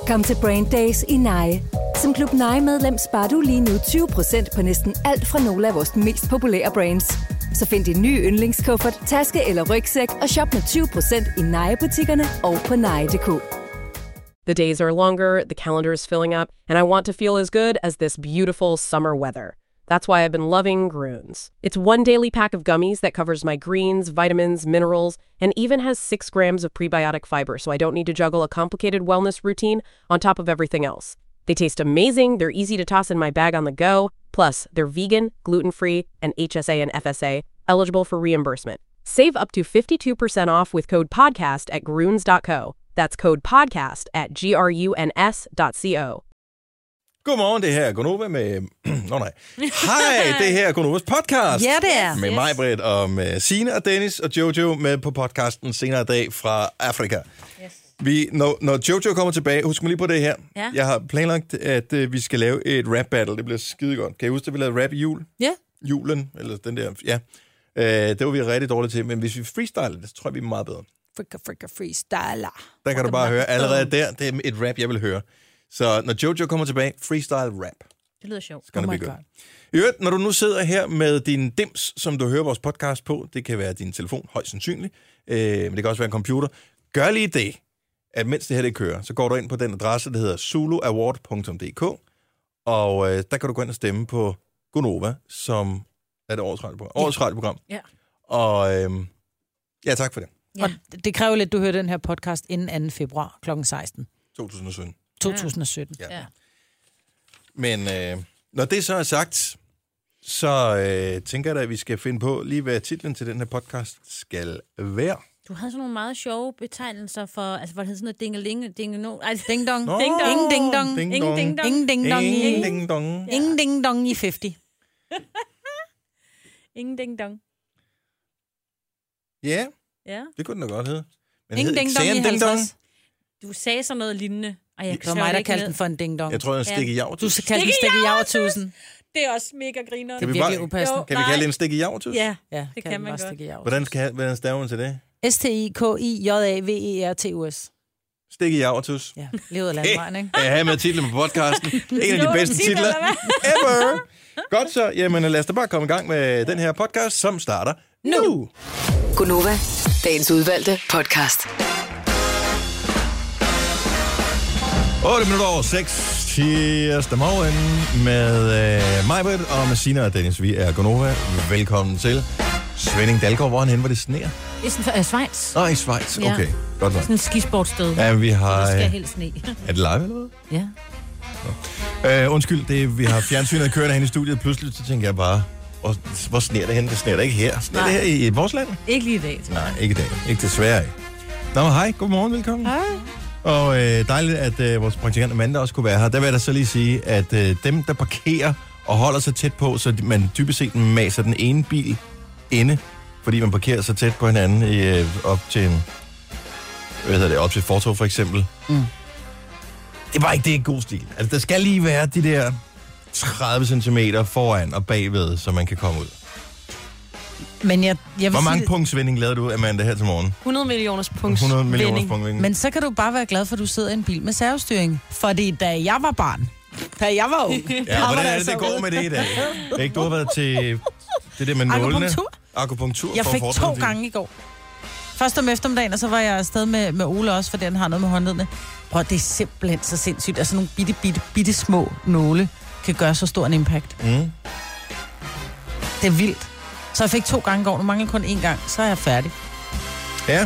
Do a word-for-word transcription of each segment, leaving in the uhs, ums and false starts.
Kom til Brain Days i Nye. Som Klub Nye-medlem sparer du lige nu tyve procent på næsten alt fra nogle af vores mest populære brands. Så find din nye yndlingskuffert, taske eller rygsæk og shop med tyve procent i Nye-butikkerne og på nye punktum d k. The days are longer, the calendar is filling up, and I want to feel as good as this beautiful summer weather. That's why I've been loving Grüns. It's one daily pack of gummies that covers my greens, vitamins, minerals, and even has six grams of prebiotic fiber, so I don't need to juggle a complicated wellness routine on top of everything else. They taste amazing, they're easy to toss in my bag on the go, plus they're vegan, gluten-free, and H S A and F S A, eligible for reimbursement. Save up to fifty-two percent off with code podcast at gruns dot co. That's code podcast at gruns dot co. Godmorgen, det her er Gonova med... Nå nej. Hej, det her er Gonovas podcast. Ja, det er. Med mig, Britt, og med Signe og Dennis og Jojo med på podcasten senere i dag fra Afrika. Yes. Vi, når, når Jojo kommer tilbage, husk mig lige på det her. Ja. Jeg har planlagt, at uh, vi skal lave et rap battle. Det bliver skide godt. Kan I huske, at vi lavede rap i jul? Ja. Julen, eller den der... Ja. Uh, det var vi rigtig dårlige til, men hvis vi freestyler det, så tror jeg, vi er meget bedre. Fricka, fricka, freestyler. Der kan du bare høre allerede der. Det er et rap, jeg vil høre. Så når Jojo kommer tilbage, freestyle rap. Det lyder sjovt. Oh my God. I øvrigt, når du nu sidder her med din dims, som du hører vores podcast på, det kan være din telefon, højst sandsynligt, øh, men det kan også være en computer. Gør lige det, at mens det her det kører, så går du ind på den adresse, der hedder zulu award punktum d k, og øh, der kan du gå ind og stemme på Gonova, som er det årets radioprogram. Årets ja. radioprogram. Ja. Og øh, ja, tak for det. Ja. Og det kræver lidt, at du hører den her podcast inden anden februar klokken seksten. to tusind og sytten. to tusind og sytten. Ja. Ja. Men øh, når det så er sagt, så øh, tænker jeg da, at vi skal finde på lige, hvad titlen til den her podcast skal være. Du havde sådan nogle meget sjove betegnelser for, altså hvor det hedder sådan noget dingeling, dingeno, altså ding dong, Nå, ding dong, ingen ding dong, ding ingen ding dong, ingen ding dong, ingen ding dong, ingen ding dong i halvtreds. Ingen ding dong. Ja, ja, det kunne den da godt hedde. Men ingen ding dong i halvtreds. Du sagde sådan noget lignende. Ej, jeg det var mig, der kaldte den for en ding dong. Jeg tror, det er en stikke javertus. Du skal kalde den stikke javertusen. Det er også mega griner. Det er virkelig upassende. Kan vi kalde det en stikke javertus? Ja, ja, det kan, kan man godt. Hvordan skal hvordan staver man til det? S T I K I J A V E R T U S. Stikke javertus. Ja, levet af landvejen, ikke? Jeg har med titlen på podcasten. En af de bedste titler ever. Godt så. Jamen lad os da bare komme i gang med den her podcast, som starter nu. Gonova, dagens udvalgte podcast. otte minutter over seks tirsdag morgen med øh, mig, Britt, og med Signe og Dennis. Vi er Gonova. Velkommen til Svending Dalgaard. Hvor er han henne? Hvor det sneer? I uh, Schweiz. Nå, i Schweiz. Okay, ja. Godt nok. Sådan et skisportssted. Ja, vi har... Det skal helt sne. Er det live, eller hvad? Ja. Øh, undskyld, det, vi har fjernsynet kørende hen i studiet. Pludselig så tænker jeg bare, hvor, hvor sneer det hen? Det sneer det ikke her. Sneer det her i, i vores land? Ikke lige i dag, tror jeg. Nej, ikke i dag. Ikke desværre. Nå, hej. Godmorgen. Velkommen. Hej. Og øh, dejligt, at øh, vores praktikant Amanda også kunne være her. Der vil jeg da så lige sige, at øh, dem, der parkerer og holder sig tæt på, så man typisk set maser den ene bil inde, fordi man parkerer så tæt på hinanden i, øh, op til en, hvad hedder det, op til fortov for eksempel. Mm. Det var ikke det god stil. Altså, der skal lige være de der tredive centimeter foran og bagved, så man kan komme ud. Men jeg, jeg Hvor mange sige... punktsvinding lavede du, Amanda, her til morgen? hundrede millioners punkts hundrede millioners punktsvinding. Men så kan du bare være glad for, at du sidder i en bil med servostyring. Fordi da jeg var barn, da jeg var ung... Ja, hvordan er det, det går med det i dag? Ikke, du har været til det der med nålene. Akupunktur. Akupunktur. Jeg fik to gange i går. Først om eftermiddagen, og så var jeg afsted med, med Ole også, fordi han har noget med håndledene. Prøv, det er simpelthen så sindssygt. Altså nogle bitte, bitte, bitte små nåle kan gøre så stor en impact. Mm. Det er vildt. Så jeg fik to gange i går. Nu mangler kun én gang. Så er jeg færdig. Ja.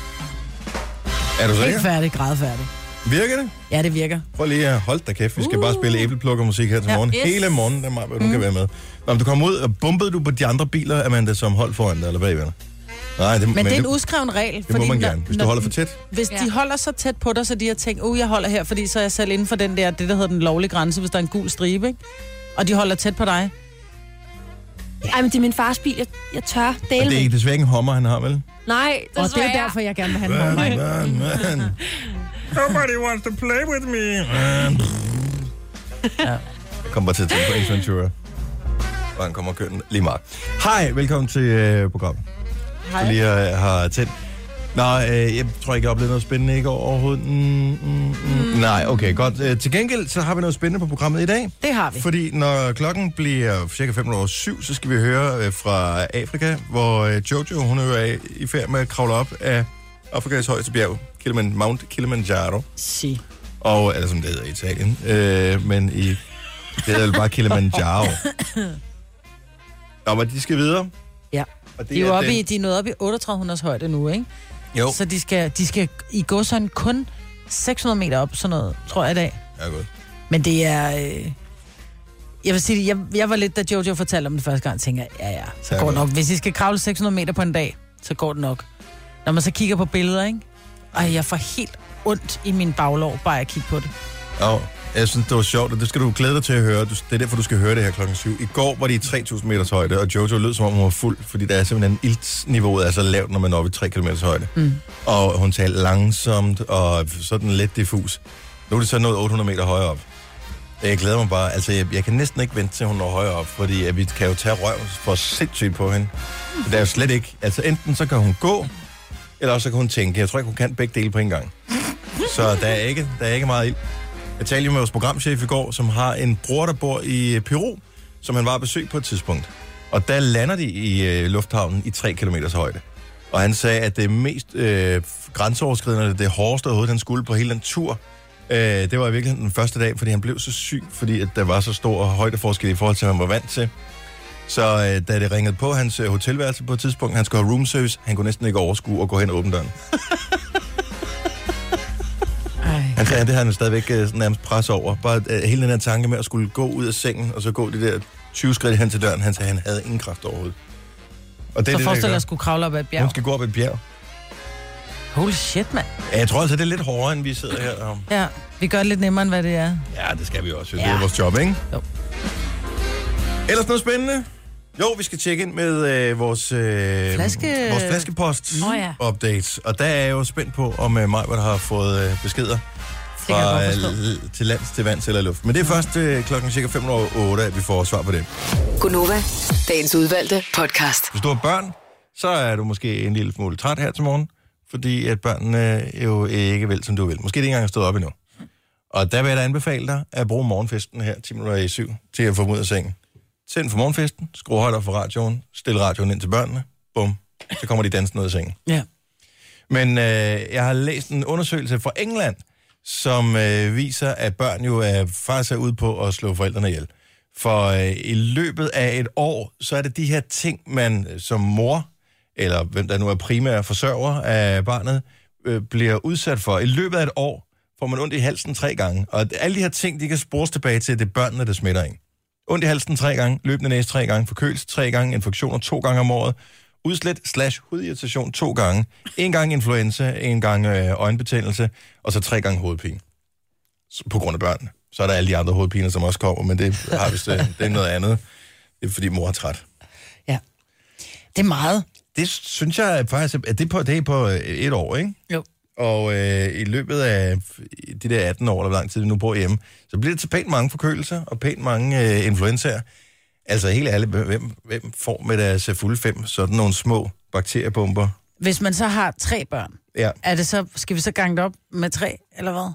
Er du sikker? Ikke færdig, grædfærdig. Virker det? Ja, det virker. Prøv lige at holde dig kæft. Vi skal uh. bare spille æbleplukkermusik her til ja. morgen. Yes. Hele morgen, der må, du mm. kan være med. Når du kommer ud, og bumpede du på de andre biler, Amanda, som holdt foran dig, eller bagved dig? Nej, det, men, men det er en det, udskreven regel. Det fordi må man når, gerne, hvis du holder for tæt. Hvis ja. de holder så tæt på dig, så de har tænkt, uh, jeg holder her, fordi så er jeg selv inden for den der, det der hedder den lovlige grænse, hvis der er en gul stribe, ikke? Og de holder tæt på dig. Ja. Ej, men det er min fars bil. Jeg, jeg tør dele. Og det er desværre ikke en Hummer, han har, vel? Nej, og det er derfor, jeg gerne vil have en Hummer. Nobody wants to play with me. Ja. Jeg kommer bare til at tænke på Ace Ventura. Og han kommer og kører den lige meget. Hej, velkommen til øh, programmet. Hej. Så lige har, har tændt. Nå, øh, jeg tror ikke, jeg oplevede noget spændende i går overhovedet. Mm, mm, mm. Nej, okay, godt. Øh, til gengæld, så har vi noget spændende på programmet i dag. Det har vi. Fordi når klokken bliver cirka fem over syv, så skal vi høre øh, fra Afrika, hvor øh, Jojo, hun er jo i færd med at kravle op af Afrikas højeste bjerg, Kiliman- Mount Kilimanjaro. Si. Og, eller som det hedder i Italien, øh, men i, det hedder jo bare Kilimanjaro. Nå, men de skal videre. Ja. Og det De er, er oppe den... i, de er nået op i otteogtredive hundrede højde nu, ikke? Jo. Så de skal, de skal i gå sådan kun seks hundrede meter op, sådan noget, tror jeg i dag. Ja, godt. Men det er... Øh... Jeg vil sige, jeg, jeg var lidt, da Jojo fortalte om det første gang, tænker jeg, ja ja, så Ja, går det godt. nok. Hvis I skal kravle seks hundrede meter på en dag, så går det nok. Når man så kigger på billeder, ikke? Ej, jeg får helt ondt i min baglår, bare at kigge på det. Ja, jeg synes, det var sjovt, og det skal du glæde dig til at høre. Du- Det er derfor, du skal høre det her klokken syv. I går var de i tre tusind meters højde, og Jojo lød, som om hun var fuld, fordi der er simpelthen iltniveauet er så lavt, når man er oppe i tre kilometers højde. Mm. Og hun talte langsomt og sådan lidt diffus. Nu er det så nået otte hundrede meter højere op. Jeg glæder mig bare. Altså, jeg, jeg kan næsten ikke vente til, hun når højere op, fordi at vi kan jo tage røv for sindssygt på hende. Det er jo slet ikke. Altså, enten så kan hun gå, eller også så kan hun tænke. Jeg tror ikke, hun kan begge dele på en gang. Så der er ikke, der er ikke meget ild. Jeg talte jo med vores programchef i går, som har en bror, der bor i Peru, som han var at besøge på et tidspunkt. Og der lander de i øh, lufthavnen i tre kilometers højde. Og han sagde, at det mest øh, grænseoverskridende, det hårdeste overhovedet, han skulle på hele den tur, øh, det var i virkeligheden den første dag, fordi han blev så syg, fordi at der var så stor højdeforskel i forhold til, hvad han var vant til. Så øh, da det ringede på hans øh, hotelværelse på et tidspunkt, han skulle have room service, han kunne næsten ikke overskue at gå hen og åbne døren. Han sagde, at det har han stadigvæk uh, nærmest pres over. Bare uh, hele den her tanke med at skulle gå ud af sengen, og så gå de der tyve skridt hen til døren. Han sagde, at han havde ingen kraft overhovedet. Og det er Så det, forestil dig der at skulle kravle op ad et gør. bjerg. Hun skal gå op ad et bjerg. Holy shit, mand. Ja, jeg tror altså, det er lidt hårdere, end vi sidder her. Og... Ja, vi gør det lidt nemmere, end hvad det er. Ja, det skal vi også. Det Ja. er vores job, ikke? Jo. Ellers noget spændende? Jo, vi skal tjekke ind med øh, vores, øh, Flaske- vores flaskepost-updates. Åh, ja. Og der er jeg jo spændt på, om øh, Majbert har fået øh, beskeder kan jeg fra godt forstå. øh, l- til lands, til vands eller luft. Men det er først øh, klokken cirka fem over otte, at vi får svar på det. Gunova, dagens udvalgte podcast. Hvis du har børn, så er du måske en lille smule træt her til morgen, fordi at børnene jo ikke vil, som du vil. Måske det ikke engang har stået op endnu. Og der vil jeg da anbefale dig at bruge morgenfesten her, ti minutter i syv, til at få dem ud af sengen. Tænd for morgenfesten, skru højt op for radioen, stil radioen ind til børnene, bum, så kommer de dansende ud af sengen. Ja. Men øh, jeg har læst en undersøgelse fra England, som øh, viser, at børn jo er, faktisk er ude på at slå forældrene ihjel. For øh, i løbet af et år, så er det de her ting, man øh, som mor, eller hvem der nu er primære forsørger af barnet, øh, bliver udsat for. I løbet af et år får man ondt i halsen tre gange. Og alle de her ting, de kan spores tilbage til, at det er børnene, der smitter en. Ondt i halsen tre gange, løbende næse tre gange, forkølelse tre gange, infektioner to gange om året, udslæt slash hudirritation to gange, en gang influenza, en gang øh, øjenbetændelse, og så tre gange hovedpine. Så, på grund af børnene. Så er der alle de andre hovedpiner, som også kommer, men det, har vist, det, det er noget andet. Det er fordi mor er træt. Ja. Det er meget. Det synes jeg faktisk, at det er på, det er på et år, ikke? Jo. Og øh, i løbet af de der atten år, eller hvor lang tid vi nu bor hjemme, så bliver det til pænt mange forkølelser og pænt mange øh, influenzaer. Altså helt ærligt, hvem, hvem får med deres fulde fem sådan nogle små bakteriebomber? Hvis man så har tre børn, Ja, er det så, skal vi så gange det op med tre, eller hvad?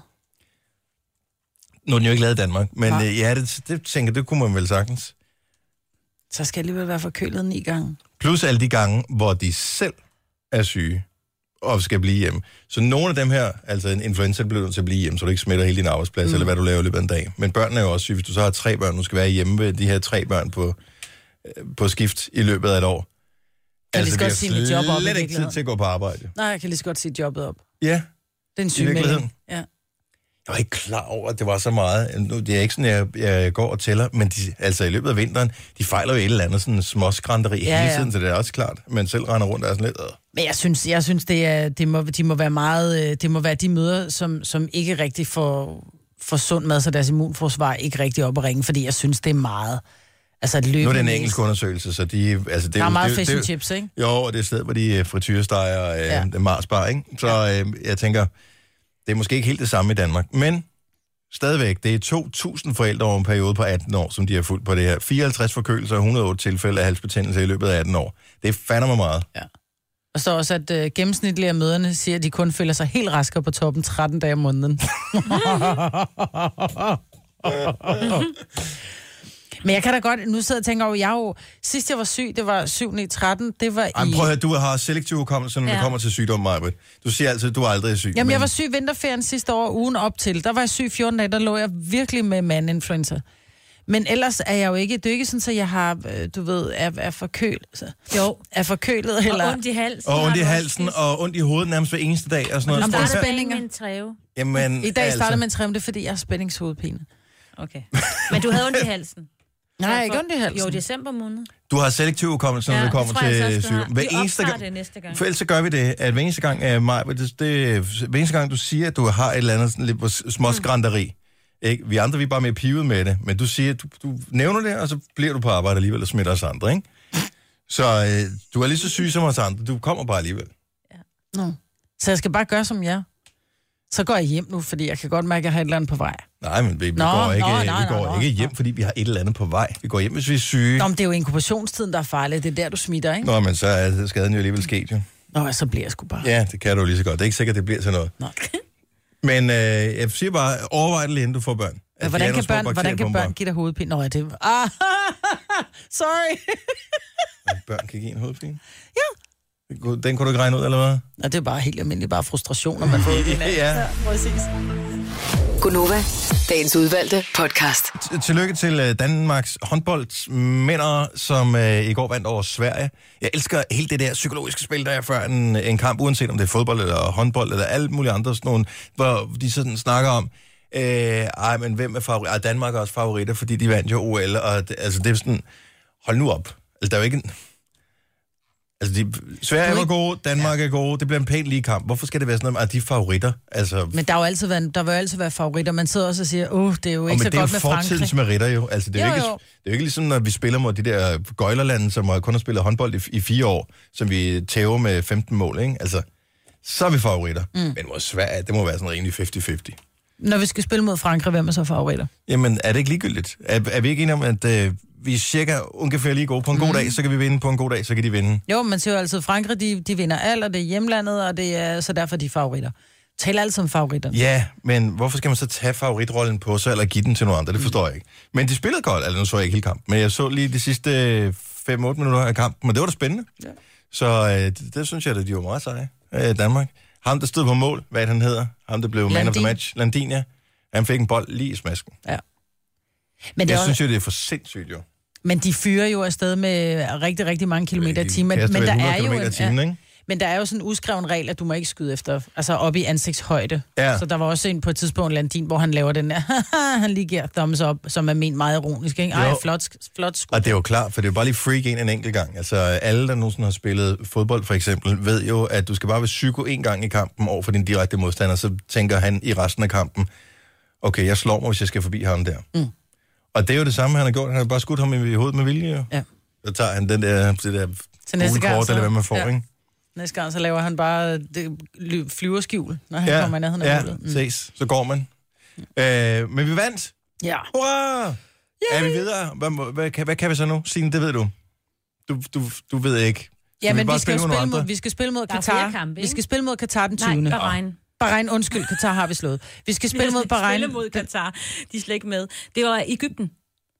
nu er den jo ikke lavet i Danmark, men Nej. øh, ja, det, det tænker det kunne man vel sagtens. Så skal jeg alligevel være forkølet ni gange. Plus alle de gange, hvor de selv er syge og skal blive hjemme. Så nogle af dem her, altså en influenza, bliver nødt til at blive hjemme, så du ikke smitter hele din arbejdsplads, mm. eller hvad du laver i løbet af en dag. Men børnene er jo også syge. Hvis du så har tre børn, du skal være hjemme ved de her tre børn på, øh, på skift i løbet af et år. Kan Altså, lige så vi godt har sige mit job op i slet ikke tid virkeligheden. til at gå på arbejde. Nej, jeg kan lige så godt sige jobbet op. Ja, Det er en i sygemelding. virkeligheden. Ja. Jeg var ikke klar over, at det var så meget. Nu, det er ikke sådan, jeg, jeg går og tæller, men de, altså i løbet af vinteren, de fejler jo et eller andet sådan småskranteri Ja, hele ja. tiden, så det er også klart. Men selv render rundt og er sådan lidt... Øh. Men jeg synes, jeg synes det, er, det, må, de må være meget, øh, det må være de møder, som, som ikke rigtig får, får sund mad, så deres immunforsvar ikke rigtig op at ringe, fordi jeg synes, det er meget. Altså, løbende Nu er det en næse. engelsk undersøgelse, så de... Altså, det Der er jo- meget det, fish det, and det, chips, ikke? Jo, og det er et sted, hvor de frityresteger øh, Ja. ja. Marsbar, ikke? Så øh, jeg tænker, det er måske ikke helt det samme i Danmark, men stadigvæk, det er to tusind forældre over en periode på atten år, som de har fulgt på det her. fireoghalvtreds forkølelser og et hundrede og otte tilfælde af halsbetændelse i løbet af atten år. Det er fandme meget. Og Der står også, at øh, gennemsnitlige af møderne siger, at de kun føler sig helt raske på toppen tretten dage om måneden. Men jeg kan da godt, nu sidder jeg og tænker over, jeg jo, sidst jeg var syg, det var syv ni tretten, det var i... Ej, prøv at høre, du har selektiv hukommelse, når ja. det kommer til sygdom, Majbrit. Du siger altid, at du aldrig er syg. Jamen, men... jeg var syg vinterferien sidste år, ugen op til. Der var jeg syg fjorten dage, der lå jeg virkelig med mandinfluenza. Men ellers er jeg jo ikke, det er jo ikke sådan, at jeg har, du ved, er, er forkølet. Så. Jo. Er forkølet, eller... Og ondt i halsen. Og ondt i halsen, og ondt i hovedet nærmest hver eneste dag, og sådan noget. Jamen, der er starter spændinger. med en træve. Jamen, I dag altså... starter med en træve, det er, fordi jeg har spændingshovedpine. Okay. Men du havde ondt i halsen. Nej, jeg ikke ondt i halsen. Jo, december måned. Du har selektiv hukommelse, når Ja, det kommer det tror jeg til så også, du har. sygdom. Hver Vi eneste optager gang, det næste gang. for ellers så gør vi det, at hver eneste gang, uh, Maja, det, det, hver eneste gang, du siger, at du har et eller andet sådan lidt småskranteri, ikke? Vi andre, vi er bare mere pivet med det, men du siger, du, du nævner det, og så bliver du på arbejde alligevel og smitter os andre, ikke? Så uh, du er lige så syg som os andre, du kommer bare alligevel. Ja. Nå. Så jeg skal bare gøre som jer. Så går jeg hjem nu, fordi jeg kan godt mærke, at jeg har et eller andet på vej. Nej, men vi, vi Nå, går, ikke, nå, nej, vi går nej, ikke nej. hjem, fordi vi har et eller andet på vej. Vi går hjem, hvis vi er syge. Nå, men det er jo inkubationstiden, der er farlig. Det er der, du smitter, ikke? Nå, men så er skaden jo alligevel sket, jo. Nå, så bliver jeg sgu bare. Ja, det kan du lige så godt. Det er ikke sikkert, det bliver til noget. Nå. Men øh, jeg siger bare, overvej det lige, inden du får børn. Ja, hvordan, kan børn, hvordan kan børn give dig hovedpine? Nå, ja, det... Ah, sorry. Børn kan give en hovedpine? Ja. Den kunne du ikke regne ud, eller hvad? Ja, det er bare helt almindeligt, bare frustration, når man får hovedpine. Ja. Ja, præcis. Gunova, dagens udvalgte podcast. T- Tillykke til uh, Danmarks håndboldsmænder, som uh, i går vandt over Sverige. Jeg elsker helt det der psykologiske spil, der er før en, en kamp, uanset om det er fodbold eller håndbold eller alt muligt andre, sådan nogle, hvor de sådan snakker om, øh, ej, men hvem er favorit? Ej, Danmark er også favoritter, fordi de vandt jo O L, og det, altså det er sådan, hold nu op. Altså, der er jo ikke en... Altså, de, Sverige var gode, Danmark ja. er gode, det bliver en pæn lige kamp. Hvorfor skal det være sådan noget, at de er favoritter? Altså, men der har jo altid været, der vil jo altid være favoritter. Man sidder også og siger, åh, oh, det er jo ikke så godt med Frankrig. Men det er jo fortidens meritter jo. Altså, det er jo, jo, ikke, jo. det er jo ikke ligesom, når vi spiller mod de der gøjlerlande, som kun har spillet håndbold i, i fire år, som vi tæver med femten mål, ikke? Altså, så er vi favoritter. Mm. Men mod Sverige, det må være sådan rimelig halvtreds halvtreds. Når vi skal spille mod Frankrig, hvem er så favoritter? Jamen, er det ikke ligegyldigt? Er, er vi ikke enige om, at øh, vi er cirka ungefær lige gode? På en god mm. dag, så kan vi vinde. På en god dag, så kan de vinde. Jo, man siger jo altid, at Frankrig, de, de vinder alt, og det er hjemlandet, og det er så derfor de er favoritter. Taler altid om favoritter. Ja, men hvorfor skal man så tage favoritrollen på sig, eller give den til nogle andre? Det forstår jeg ikke. Men de spillede godt, altså nu så jeg ikke hele kampen, men jeg så lige de sidste fem otte minutter af kampen, og det var da spændende. Ja. Så øh, det, det synes jeg, at de var meget seje, øh, Danmark. Ham, der stod på mål, hvad han hedder, ham, der blev Landin. Man of the match, Landin, ja. Han fik en bold lige i smasken. Ja. Men det jeg er synes jo, det er for sindssygt, jo. Men de fyrer jo afsted med rigtig, rigtig mange kilometer i timen. Men, men der er jo en, timen, ja, men der er jo sådan en uskreven regel, at du må ikke skyde efter, altså op i ansigtshøjde. Ja. Så der var også en på et tidspunkt, Landin, hvor han laver den der, han lige giver thumbs up, som er ment meget ironisk, ikke? Ej, flot, flot skud. Og det er jo klart, for det er jo bare lige freak en en enkelt gang. Altså alle, der nogensinde har spillet fodbold for eksempel, ved jo, at du skal bare være psyko en gang i kampen over for din direkte modstander, så tænker han i resten af kampen, okay, jeg slår mig, hvis jeg skal forbi ham der. Mm. Og det er jo det samme, han har gjort. Han har bare skudt ham i hovedet med vilje, jo. Ja. Så tager han den der, det der gulekort, eller hvad man får, ja. Ikke? Næste gang, så laver han bare det flyverskjul, når han ja. kommer ned. Ja, mm. ses. Så går man. Mm. Øh, men vi vandt. Ja. Hurra! Yeah. Er vi videre? Hvad, hvad, hvad, hvad kan vi så nu? Signe, det ved du. Du, du, du ved ikke. Ja, men vi, vi, skal spille spille mod, vi skal spille mod Katar. Kampe, vi skal spille mod Katar den tyvende Nej, Bahrein. Bahrein, undskyld, Katar har vi slået. Vi skal spille mod Bahrein. Spille mod Katar. De er slet ikke med. Det var Egypten.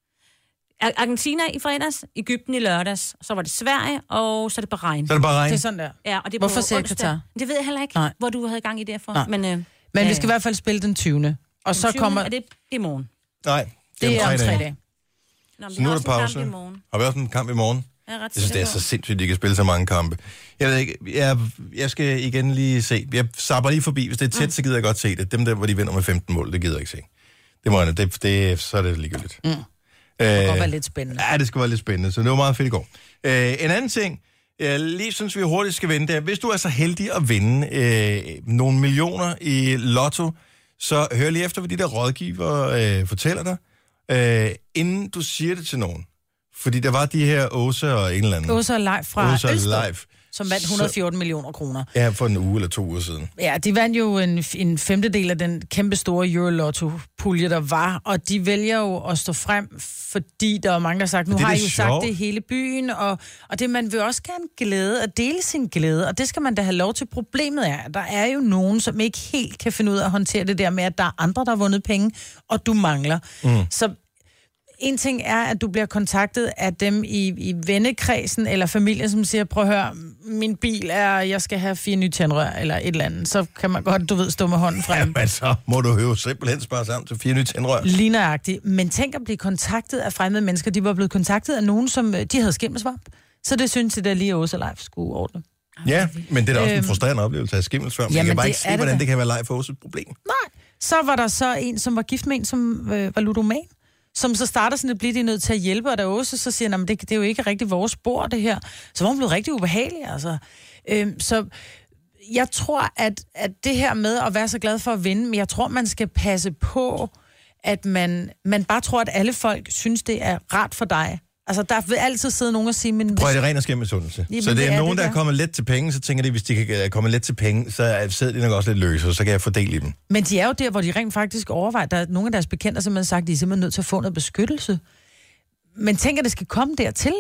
Argentina i fredags, Egypten i lørdags, så var det Sverige, og så er det Bahrein. Så er det Bahrein? Det er sådan der. Ja, og det er Hvorfor siger Katar? Det ved jeg heller ikke, Nej. hvor du havde gang i det for. Men, øh, men øh, vi skal i hvert fald spille den tyvende. Og så tyvende, kommer... Er det, det er i morgen? Nej, det er om tre dage. Nå, så nu er der pause. Har vi også en kamp i morgen? Jeg, jeg synes, det er så sindssygt, at de kan spille så mange kampe. Jeg ved ikke, jeg, jeg skal igen lige se. Jeg zapper lige forbi. Hvis det er tæt, mm. så gider jeg godt se det. Dem der, hvor de vinder med femten mål, det gider jeg ikke se. Det må jeg, det, det, så er det ligegyldigt. Mm. Det skal godt være lidt spændende. Ja, det skal være lidt spændende, så det var meget fedt i går. Øh, en anden ting, jeg lige synes, vi hurtigt skal vinde, det er, hvis du er så heldig at vinde øh, nogle millioner i lotto, så hør lige efter, hvad de der rådgiver øh, fortæller dig, øh, inden du siger det til nogen. Fordi der var de her Åse og en eller anden. Åse og Leif fra Åse og Ølsted, Leif. som vandt et hundrede og fjorten millioner kroner. Ja, for en uge eller to uger siden. Ja, de vandt jo en, en femtedel af den kæmpe store Eurolotto-pulje, der var, og de vælger jo at stå frem, fordi der er mange, der har sagt, nu det har I det jo sjovt. sagt det i hele byen, og, og det man vil også gerne glæde, at dele sin glæde, og det skal man da have lov til. Problemet er, at der er jo nogen, som ikke helt kan finde ud af at håndtere det der med, at der er andre, der har vundet penge, og du mangler. Mm. Så en ting er, at du bliver kontaktet af dem i, i vennekredsen eller familien, som siger, prøv at høre, min bil er, jeg skal have fire nye tændrør, eller et eller andet. Så kan man godt, du ved, stå med hånden frem. Jamen så må du jo simpelthen spare sammen til fire nye tændrør. Ligneragtigt. Men tænk at blive kontaktet af fremmede mennesker. De var blevet kontaktet af nogen, som de havde skimmelsvamp. Så det synes jeg, at lige Åse og Leif skulle ordne. Ja, men det er da også en Øhm, frustrerende oplevelse af skimmelsvamp. Jeg jamen, kan bare det ikke se, er det hvordan da. det kan være Leif Åses problem. Nej. Så var der så en, som var gift med en, som øh, var ludoman, som så starter sådan, at blive de nødt til at hjælpe, og der Åse så siger, at det, det er jo ikke rigtig vores spor, det her. Så var hun blevet rigtig ubehagelig, altså. Øhm, så jeg tror, at, at det her med at være så glad for at vinde, men jeg tror, man skal passe på, at man, man bare tror, at alle folk synes, det er rart for dig. Altså, der vil altid sidde nogen og sige, men... Prøv at det er ren og skær misundelse. Jamen, Så det er, det er nogen, det der er der. kommet let til penge, så tænker de, hvis de kan komme let til penge, så sidder de nok også lidt løse, og så kan jeg fordele i dem. Men de er jo der, hvor de rent faktisk overvejer, der er nogle af deres bekendte, der simpelthen sagt, at de er simpelthen nødt til at få noget beskyttelse. Men tænker, det skal komme dertil?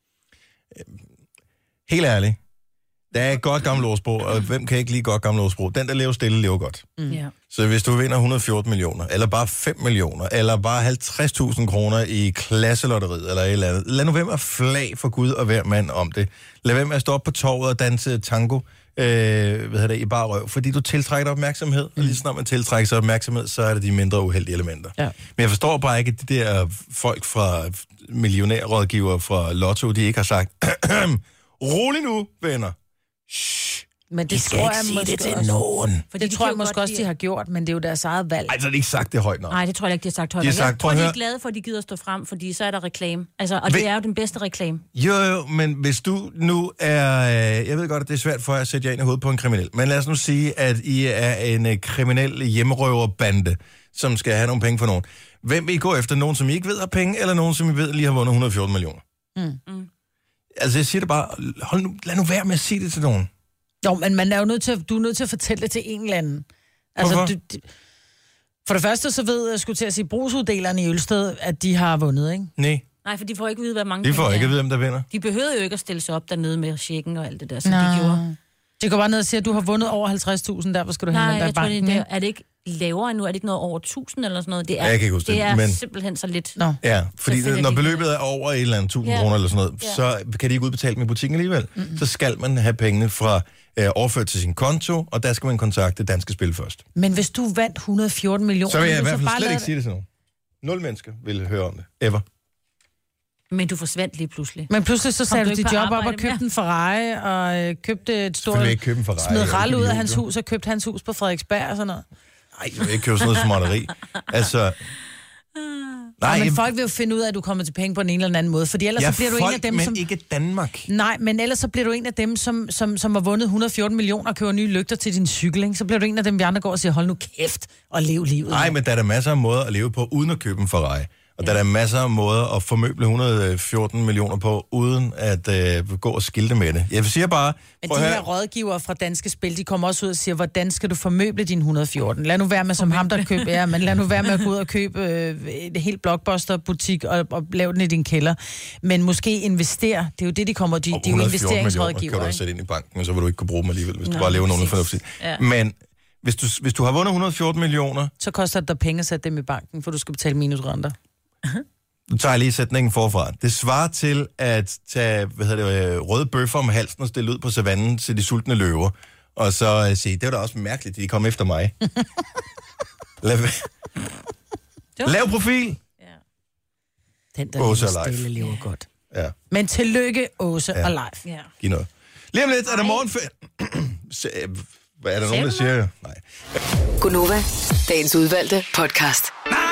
Helt ærligt. Der er et godt gammelt ordsprog, og hvem kan ikke lide godt gammelt ordsprog? Den, der lever stille, lever godt. Mm. Ja. Så hvis du vinder et hundrede og fjorten millioner, eller bare fem millioner, eller bare halvtreds tusind kroner i klasselotteriet, eller et eller andet, lad nu være med at flag for Gud og hver mand om det. Lad være med at stå op på torvet og danse tango øh, hvad hedder det, i bare røv, fordi du tiltrækker opmærksomhed, og lige snart man tiltrækker sig opmærksomhed, så er det de mindre uheldige elementer. Ja. Men jeg forstår bare ikke, at de der folk fra millionærrådgiver fra Lotto, de ikke har sagt, rolig nu, venner. Shh. Men det I skal tror ikke jeg sige måske det til også. nogen. For det de tror kan jeg jo måske godt også, de lide- har gjort, men det er jo deres eget valg. Ej, så har de ikke sagt det højt nok. Nej, det tror jeg ikke, de har sagt højt. De har nok. sagt, Jeg prøv tror, at de er høre. glade for, at de gider stå frem, fordi så er der reklame. Altså, og Vil- det er jo den bedste reklame. Jo, jo, men hvis du nu er... øh, Jeg ved godt, at det er svært for jer at sætte jer ind i hovedet på en kriminel. Men lad os nu sige, at I er en øh, kriminel hjemmerøverbande, som skal have nogle penge for nogen. Hvem vil I gå efter? Nogen, som I ikke ved har penge, eller nogen, som I ved lige har vundet et hundrede og fjorten millioner? Mm. Mm. Altså, jeg siger det bare... Hold nu, lad nu være med at sige det til nogen. Jo, men man er jo nødt til, at- du er nødt til at fortælle det til en eller anden. Altså, Hvorfor? du, du, for det første, så ved jeg, skulle til at sige, brugsuddelerne i Ølsted, at de har vundet, ikke? Nej, Nej, for de får ikke at vide, hvad mange de får penge ikke er. at vide, hvem der vinder. De behøvede jo ikke at stille sig op dernede med checken og alt det der, som Nå. de gjorde. Det går bare ned og sige, at du har vundet over halvtreds tusind, derfor skal du hente Nej, den der i jeg tror, det banken. er, ikke? er det ikke lavere endnu? Er det ikke noget over tusind eller sådan noget? Det er, Ja, jeg kan ikke huske det det, er men- simpelthen så lidt. Nå. Ja, fordi Selvfølgelig når ikke. beløbet er over et eller andet tusind Ja. kroner eller sådan noget, Ja. så kan de ikke udbetale dem i butikken alligevel. Mm-hmm. Så skal man have pengene fra øh, overført til sin konto, og der skal man kontakte Danske Spil først. Men hvis du vandt et hundrede og fjorten millioner... Så vil jeg i du hvert fald bare slet lade ikke sige det til nogen. Nul mennesker vil høre om det. Ever. Men du forsvandt lige pludselig. Men pludselig så sagde du du ikke dit på job op og arbejde købte mere? en Ferrari, og øh, købte et stort... Selvfølgelig ikke købe en Ferrari. Smed Jeg er rall ikke ud af idiot, hans jo. hus og købte hans hus på Frederiksberg og sådan noget. Nej, jeg vil ikke købe sådan noget småtteri. Altså... Nej, men jeg- folk vil jo finde ud af, at du kommer til penge på en eller anden måde, fordi ellers ja, så bliver du folk, en af dem, men som... ikke Danmark. Nej, men ellers så bliver du en af dem, som, som, som har vundet et hundrede og fjorten millioner og køber nye lygter til din cykel, ikke? Så bliver du en af dem, vi andre går og siger, hold nu kæft og lev livet. Nej, men der er der masser af måder at leve på, uden at købe en Ferrari. Og der er der masser af måder at formøble et hundrede og fjorten millioner på, uden at øh, gå og skilte med det. Jeg siger bare... Men prøv de at her høre- rådgivere fra Danske Spil, de kommer også ud og siger, hvordan skal du formøble din et hundrede og fjorten? Lad nu være med som ham, der køber, ja, men lad nu være med at gå ud og købe øh, et helt blockbuster-butik og, og lave den i din kælder. Men måske investere, det er jo det, de kommer, de, Og de er jo et hundrede og fjorten millioner kan investeringsrådgivere. du også Ikke? sætte ind i banken, og så vil du ikke kunne bruge dem alligevel, hvis du Nå, bare lever nogen præcis. fornuftigt. Ja. Men hvis du, hvis du har vundet et hundrede og fjorten millioner, Så koster det dig penge at sætte dem i banken, for du skal betale minusrenter. nu tager jeg lige sætningen forfra. Det svarer til at tage hvad hedder det, øh, røde bøffer om halsen og stille ud på savannen til de sultne løver. Og så uh, sige, det var da også mærkeligt, at de kom efter mig. Lav... Lav profil. Den der Åse lille og Leif. stille lever godt. Ja, Men tillykke, Åse Ja. og Leif. Ja. giv noget. Lige om lidt er der morgenferie. Se- Hvad er der nogen, der siger? Nej. Gunova, dagens udvalgte podcast.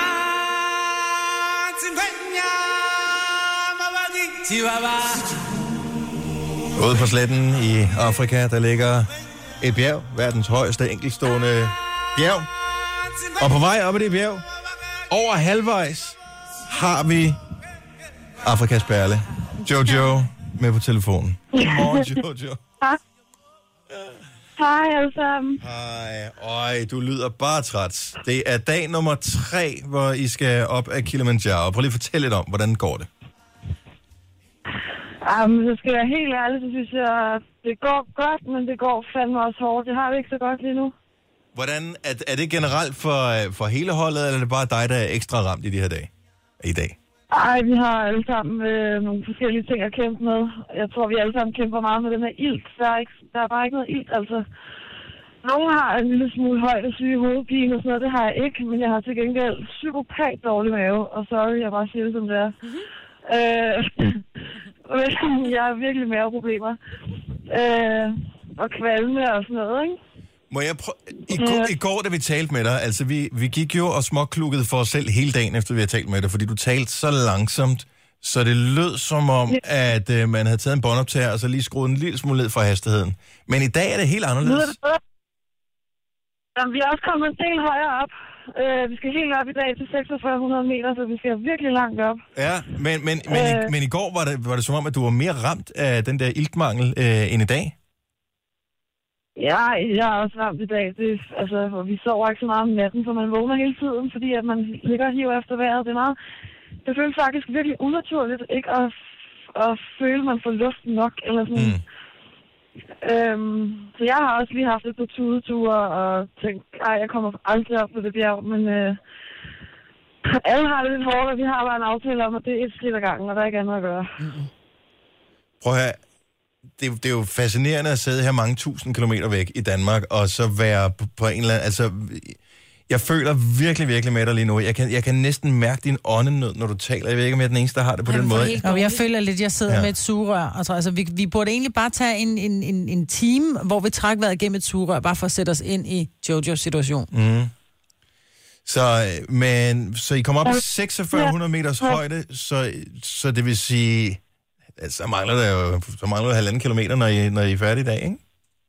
Ude på sletten i Afrika, der ligger et bjerg, verdens højeste enkeltstående bjerg. Og på vej op ad det bjerg, over halvvejs, har vi Afrikas perle. Jojo med på telefonen. Godmorgen, Jojo. Hej. Hej alle sammen. Hej. Øj, du lyder bare træt. Det er dag nummer tre, hvor I skal op af Kilimanjaro. Prøv lige at fortælle lidt om, hvordan går det? Um, så skal jeg være helt ærlig, så synes jeg, det går godt, men det går fandme også hårdt. Det har vi ikke så godt lige nu. Hvordan, er, er det generelt for, for hele holdet, eller er det bare dig, der er ekstra ramt i de her dage? I dag? Ej, vi har alle sammen øh, nogle forskellige ting at kæmpe med. Jeg tror, vi alle sammen kæmper meget med den her ilt. Der er, ikke, der er bare ikke noget ilt, altså. Nogle har en lille smule højdesyge, hovedpine og sådan noget. Det har jeg ikke, men jeg har til gengæld psykopat dårlig mave. Og sorry, jeg bare siger det, som det er. Mm-hmm. Øh, jeg har virkelig maveproblemer. Øh, og kvalme og sådan noget, ikke? Må jeg prøve... I, går, I går, da vi talte med dig, altså vi, vi gik jo og småklukkede for os selv hele dagen, efter vi har talt med dig, fordi du talte så langsomt, så det lød som om, ja. at uh, man havde taget en båndoptager, og så lige skruet en lille smule ned for hastigheden. Men i dag er det helt anderledes. Jamen, vi er også kommet en del højere op. Uh, vi skal helt op i dag til seksogfyrre hundrede meter, så vi skal virkelig langt op. Ja, men, men, men, uh, i, men i går var det, var det som om, at du var mere ramt af den der iltmangel uh, end i dag? Ja, jeg er også ramt i dag. Det, altså, vi sover ikke så meget om natten, så man vågner hele tiden, fordi at man ligger og hiver efter vejret. Det er meget... Det føles faktisk virkelig unaturligt, ikke at, at føle, at man får luft nok, eller sådan. Mm. Øhm, så jeg har også lige haft et par tudeture og tænkt, ej, jeg kommer aldrig op på det bjerg, men øh, alle har det lidt hårdt, og vi har bare en aftale om, at det er et skridt ad gangen, og der er ikke andet at gøre. Mm. Prøv at høre. Det, det er jo fascinerende at sidde her mange tusind kilometer væk i Danmark, og så være på, på en eller anden... Altså, jeg føler virkelig, virkelig med dig lige nu. Jeg kan, jeg kan næsten mærke din åndenød, når du taler. Jeg ved ikke, om jeg er den eneste, der har det på Ej, den måde. Og jeg føler lidt, at jeg sidder ja. med et sugerør. Altså, altså, vi, vi burde egentlig bare tage en, en, en, en time, hvor vi trækker vejret gennem et sugerør, bare for at sætte os ind i Jojos situation. Mm. Så, men, så I kommer op i seksogfyrre hundrede meters højde, så, så det vil sige... Så mangler der jo så mangler der halvanden kilometer, når I, når I er færdige i dag, ikke?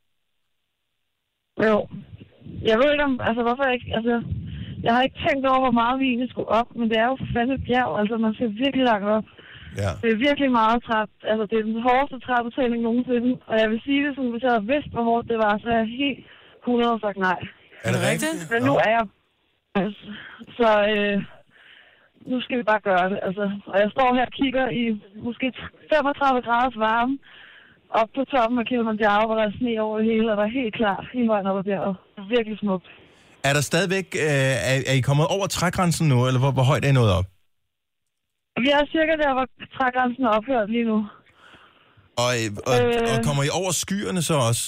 Jo. Jeg ved ikke om, altså hvorfor jeg ikke, altså, jeg har ikke tænkt over, hvor meget vi egentlig skulle op, men det er jo for fanden et bjerg, altså man skal virkelig langt op. Ja. Det er virkelig meget træt, altså det er den hårdeste træbetaling nogensinde, og jeg vil sige det, som hvis jeg havde vidst, hvor hårdt det var, så er jeg helt hundrede sagt nej. Er det rigtigt? Men nu er jeg, altså, så øh, nu skal vi bare gøre det, altså. Og jeg står her og kigger i måske femogtredive graders varme, op på toppen af Kilimanjaro, hvor der er sne over det hele, og der er helt klart hele vejen op ad bjerget. Det er virkelig smukt. Er der stadigvæk, øh, er, er I kommet over trægrænsen nu, eller hvor, hvor højt er I nået op? Vi er cirka der, hvor trægrænsen er ophørt lige nu. Og, og, øh, og kommer I over skyerne så også?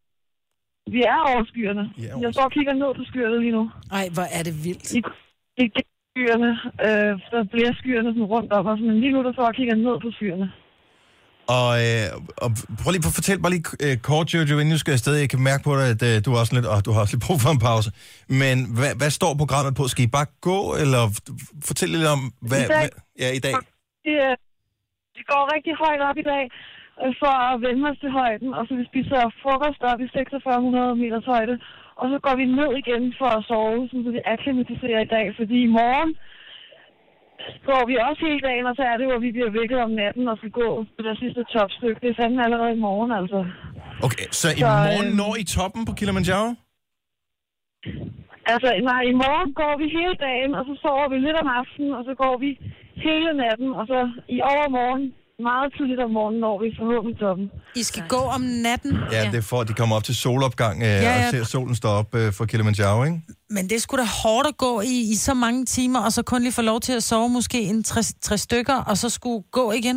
Vi er over skyerne. Er over... Jeg står og kigger ned på skyerne lige nu. Ej, hvor er det vildt. I, i skyerne, øh, der bliver skyerne sådan rundt om os, men lige nu der står og kigger ned på skyerne. Og, øh, og prøv lige at fortælle bare lige øh, kort, Jojo, inden du skal afsted. Jeg kan mærke på dig, at øh, du, har også lidt, åh, du har også lidt brug for en pause. Men hvad, hvad står programmet på? Skal I bare gå, eller fortæl lidt om, hvad... I dag, hvad ja, i dag. Vi, øh, vi går rigtig højt op i dag, øh, for at vende os til højden, og så vi spiser frokost op i seksogfyrre hundrede meters højde, og så går vi ned igen for at sove, så vi akklimatiserer i dag, fordi i morgen går vi også hele dagen, og så er det jo, at vi bliver vækket om natten og skal gå på det sidste topstykke. Det er fandme allerede i morgen, altså. Okay, så i så, morgen øh, når I toppen på Kilimanjaro? Altså, nej, i morgen går vi hele dagen, og så sover vi lidt om aftenen, og så går vi hele natten, og så i overmorgen, meget tidligt om morgenen, når vi forhåbentlig toppen. I skal gå om natten? Ja, det er for, at de kommer op til solopgang øh, ja, ja. og ser solen stå op øh, for Kilimanjaro, ikke? Men det er sgu da hårdt at gå i, i så mange timer, og så kun lige få lov til at sove måske en tre, tre stykker, og så skulle gå igen?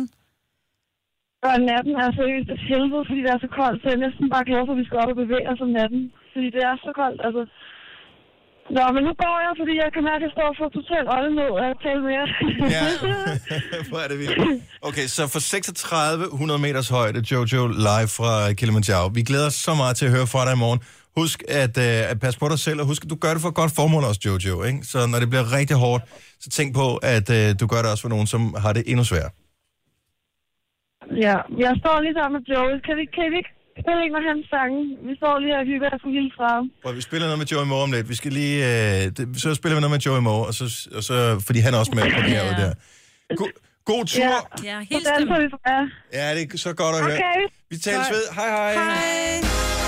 Og natten er seriøst et helvede, fordi det er så koldt, så jeg er næsten bare glad for, at vi skal op og bevæge os om natten. Fordi det er så koldt, altså. Nå, men nu går jeg, fordi jeg kan mærke, at jeg står for totalt øjenlød, og jeg taler mere. Ja, hvor er det vildt. Okay, så for seksogtredive hundrede meters højde, Jojo live fra Kilimanjaro. Vi glæder os så meget til at høre fra dig i morgen. Husk at, uh, at passe på dig selv, og husk, at du gør det for et godt formål også, Jojo, ikke? Så når det bliver rigtig hårdt, så tænk på, at uh, du gør det også for nogen, som har det endnu sværere. Ja, jeg står lige sammen med Joey. Kan vi, kan vi ikke spille en af hans sange? Vi står lige her og hygger, jeg skulle hilse fra ham. Prøv, vi spiller noget med Joey Moore om lidt. Vi skal lige... Uh, det, så spiller vi noget med Joey Moore, og så, og så, fordi han er også med på bjerget der. God, God tur. Ja. Ja, Så hils dem. danser vi for jer. Ja, det er så godt at høre. Okay. Vi tales ved. Hej, hej. Hej.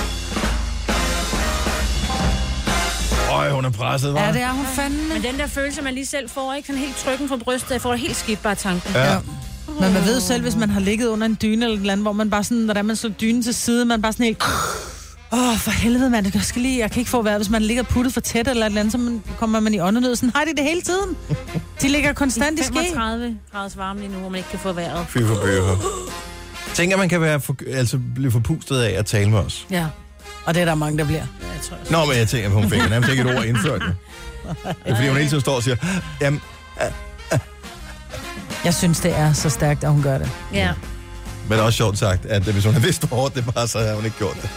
Øj, hun er presset, hva'? Ja, det er hun fandme. Men den der følelse, man lige selv får, ikke? Sådan helt trykken fra brystet, jeg får det helt skidt bare tanken. Ja. Ja. Men man ved jo selv, hvis man har ligget under en dyne eller et eller andet, hvor man bare sådan, hvordan man slår dynen til side, man bare sådan helt... Åh, oh, for helvede, mand, jeg skal lige, jeg kan ikke få vejret, hvis man ligger puttet for tæt eller et eller andet, så man, kommer man i åndenød. Sådan har de det hele tiden. De ligger konstant i ske. femogtredive graders varme lige nu, hvor man ikke kan få vejret. Fy for bøger. Tænker, man kan være for, altså, blive forpustet af at tale med os. Ja, og det er der mange, der bliver. Ja, jeg tror, Nå, men jeg tænker, at hun fik nærmest ikke et ord indført. Det er fordi, hun hele tiden står og siger, jamen, Jeg synes, det er så stærkt, at hun gør det. ja. men det er også sjovt sagt, at hvis hun havde vidst, hvor hårdt det var, så havde hun ikke gjort det.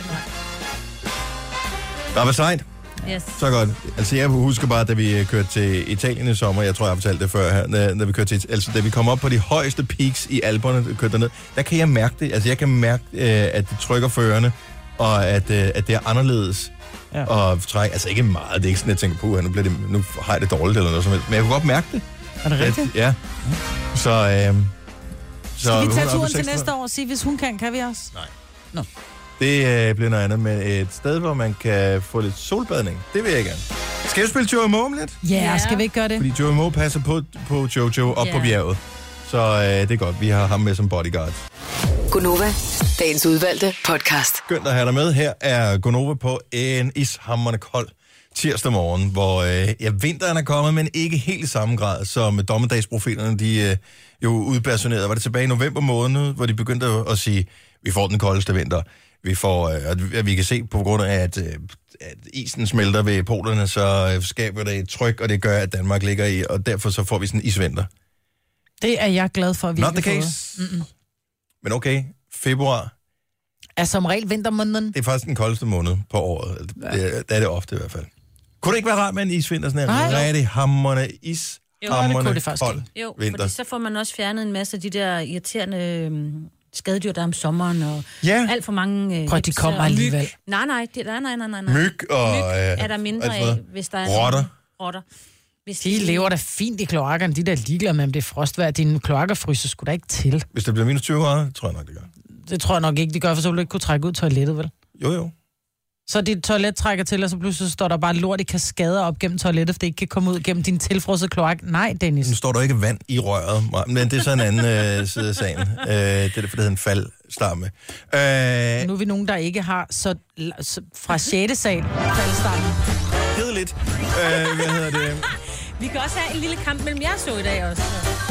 Der var sejt. Yes. Så godt. Altså, jeg husker bare, da vi kørte til Italien i sommer, jeg tror, jeg har fortalt det før her, da, da vi kørte til, altså, da vi kom op på de højeste peaks i Alperne, kørte derned, der kan jeg mærke det. Altså, jeg kan mærke, øh, at det trykker førerne, og at, øh, at det er anderledes. Ja. Og træk, altså ikke meget, det er ikke sådan, at jeg tænker på, nu, bliver det, nu har jeg det dårligt eller noget som helst, men jeg kunne godt mærke det. Er det rigtigt? At, ja. Så, øh, så Skal vi hun tage er oppe turen på til seks- næste år og sige, hvis hun kan, kan vi også? Det øh, bliver noget andet, men et sted, hvor man kan få lidt solbadning, det vil jeg gerne. Skal jeg spille Joey Moe om lidt? Ja, Ja. skal vi ikke gøre det? Fordi Joey Moe passer på, på Jojo op Ja. på bjerget. Så øh, det er godt, vi har ham med som bodyguard. Gunova, dagens udvalgte podcast. Skønt at have dig med. Her er Gonova på en ishamrende kold tirsdag morgen, hvor øh, ja, vinteren er kommet, men ikke helt i samme grad, som dommedagsprofeterne, de øh, jo udpersonerede. Var det tilbage i november måned, hvor de begyndte at, at sige, vi får den koldeste vinter. Vi får, øh, at vi kan se på grund af, at, øh, at isen smelter ved polerne, så øh, skaber det et tryk, og det gør, at Danmark ligger i, og derfor så får vi sådan en isvinter. Det er jeg glad for, at vi Not ikke the har case. fået. Mm-mm. Men okay, februar, Er som regel vintermåneden. det er faktisk den koldeste måned på året. Det, det er det ofte i hvert fald. Kunne det ikke være rart med en isvinter, sådan en Nej. rigtig hamrende is? Jo, det kunne Hamrende det faktisk kold Jo, vinter. fordi så får man også fjernet en masse af de der irriterende øhm, skadedyr, der er om sommeren, og Ja. alt for mange øh, Prøv, de hepser kommer og myg. alligevel. Nej, nej, det, nej, nej, nej, nej. nej. Myg og... Myg øh, er der mindre hvad er det for af, noget? hvis der er... Rotter. nogle Rotter. Hvis De lever da fint i kloakkerne. De der er ligeglade med, om det er frostvejr. Dine kloakker fryser sgu da ikke til. Hvis det bliver minus tyve grader, tror jeg nok, det gør. Det tror jeg nok ikke, de gør, for så vil du ikke kunne trække ud toilettet, vel? Jo, jo. Så dit toilet trækker til, og så pludselig står der bare lort i kaskader op gennem toilettet, for det ikke kan komme ud gennem din tilfrosede kloak. Nej, Dennis. Nu står der ikke vand i røret, men det er så en anden øh, side af sagen. Øh, det er det, for det hedder en faldstamme. Øh, Nu er vi nogen, der ikke har så, så fra sjette sal faldstamme. kedeligt. Øh, hvad hedder det? Vi kan også have en lille kamp mellem jer så i dag også.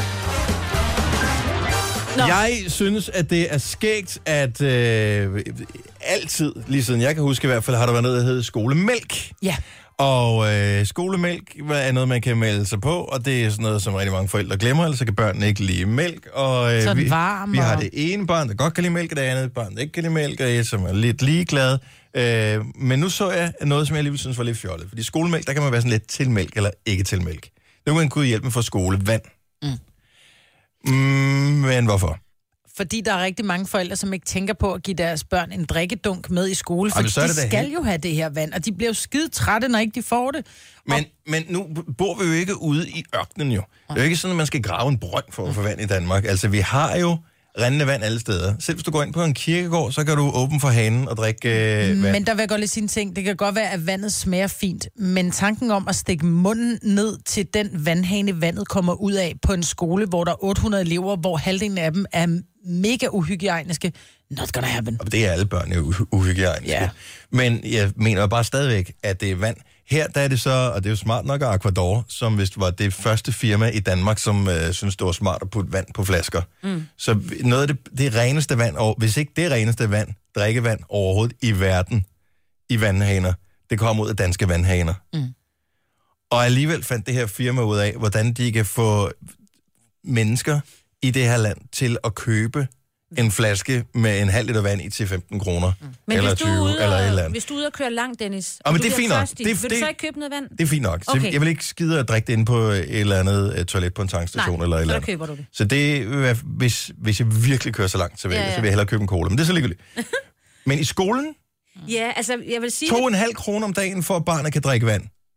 Jeg synes, at det er skægt, at øh, altid, lige siden jeg kan huske i hvert fald, har der været noget, der hedder skolemælk. Ja. Og øh, skolemælk er noget, man kan melde sig på, og det er sådan noget, som rigtig mange forældre glemmer, ellers så kan børnene ikke lide mælk. Og, øh, Så er den vi, varm, vi har og- det ene barn, der godt kan lide mælk, og det andet barn, der ikke kan lide mælk, og et, som er lidt ligeglad. Øh, men nu så jeg noget, som jeg alligevel synes var lidt fjollet. Fordi skolemælk, der kan man være sådan lidt til mælk eller ikke til mælk. Nu kan man kunne hjælpe med for skolevand. Mm. Mm, men hvorfor? Fordi der er rigtig mange forældre, som ikke tænker på at give deres børn en drikkedunk med i skole, Ej, men fordi så er de det da skal helt- jo have det her vand, og de bliver jo skide trætte, når ikke de får det. Men, men nu bor vi jo ikke ude i ørkenen jo. Det er jo ikke sådan, at man skal grave en brønd for at få vand i Danmark. Altså, vi har jo rindende vand alle steder. Selv hvis du går ind på en kirkegård, så kan du åbne for hanen og drikke øh, vand. Men der vil jeg godt lige sige en ting. Det kan godt være, at vandet smager fint, men tanken om at stikke munden ned til den vandhane, vandet kommer ud af på en skole, hvor der er otte hundrede elever, hvor halvdelen af dem er mega uhygiejniske. Not gonna happen. Og det er alle børn jo uhy- uhygiejniske. Ja. Men jeg mener bare stadigvæk, at det er vand. Her der er det så, og det er jo smart nok af Aquador, som vist var det første firma i Danmark, som øh, synes det var smart at putte vand på flasker. Mm. Så noget af det, det reneste vand, og hvis ikke det reneste vand, drikkevand overhovedet i verden, i vandhaner, det kommer ud af danske vandhaner. Mm. Og alligevel fandt det her firma ud af, hvordan de kan få mennesker i det her land til at købe en flaske med en halv liter vand i til femten kroner. Mm. Men Eller hvis du, er tyve, ude eller et eller og, andet. hvis du er ude og køre langt, Dennis, Ah, men og det du er bliver fint nok. tørstig, Det er- vil du det- så ikke købe noget vand? Det er fint nok. Så Okay. jeg vil ikke skide og drikke det inde på et eller andet uh, toilet på en tankstation Nej, eller et eller så andet. køber du det. Så det vil være, hvis, hvis jeg virkelig kører så langt til væk, ja, Ja, ja. ja. så vil jeg hellere købe en cola. Men det er så ligegyldigt. Men i skolen, Ja, altså, jeg vil sige... to og en halv kroner om dagen for, at barnet kan drikke vand.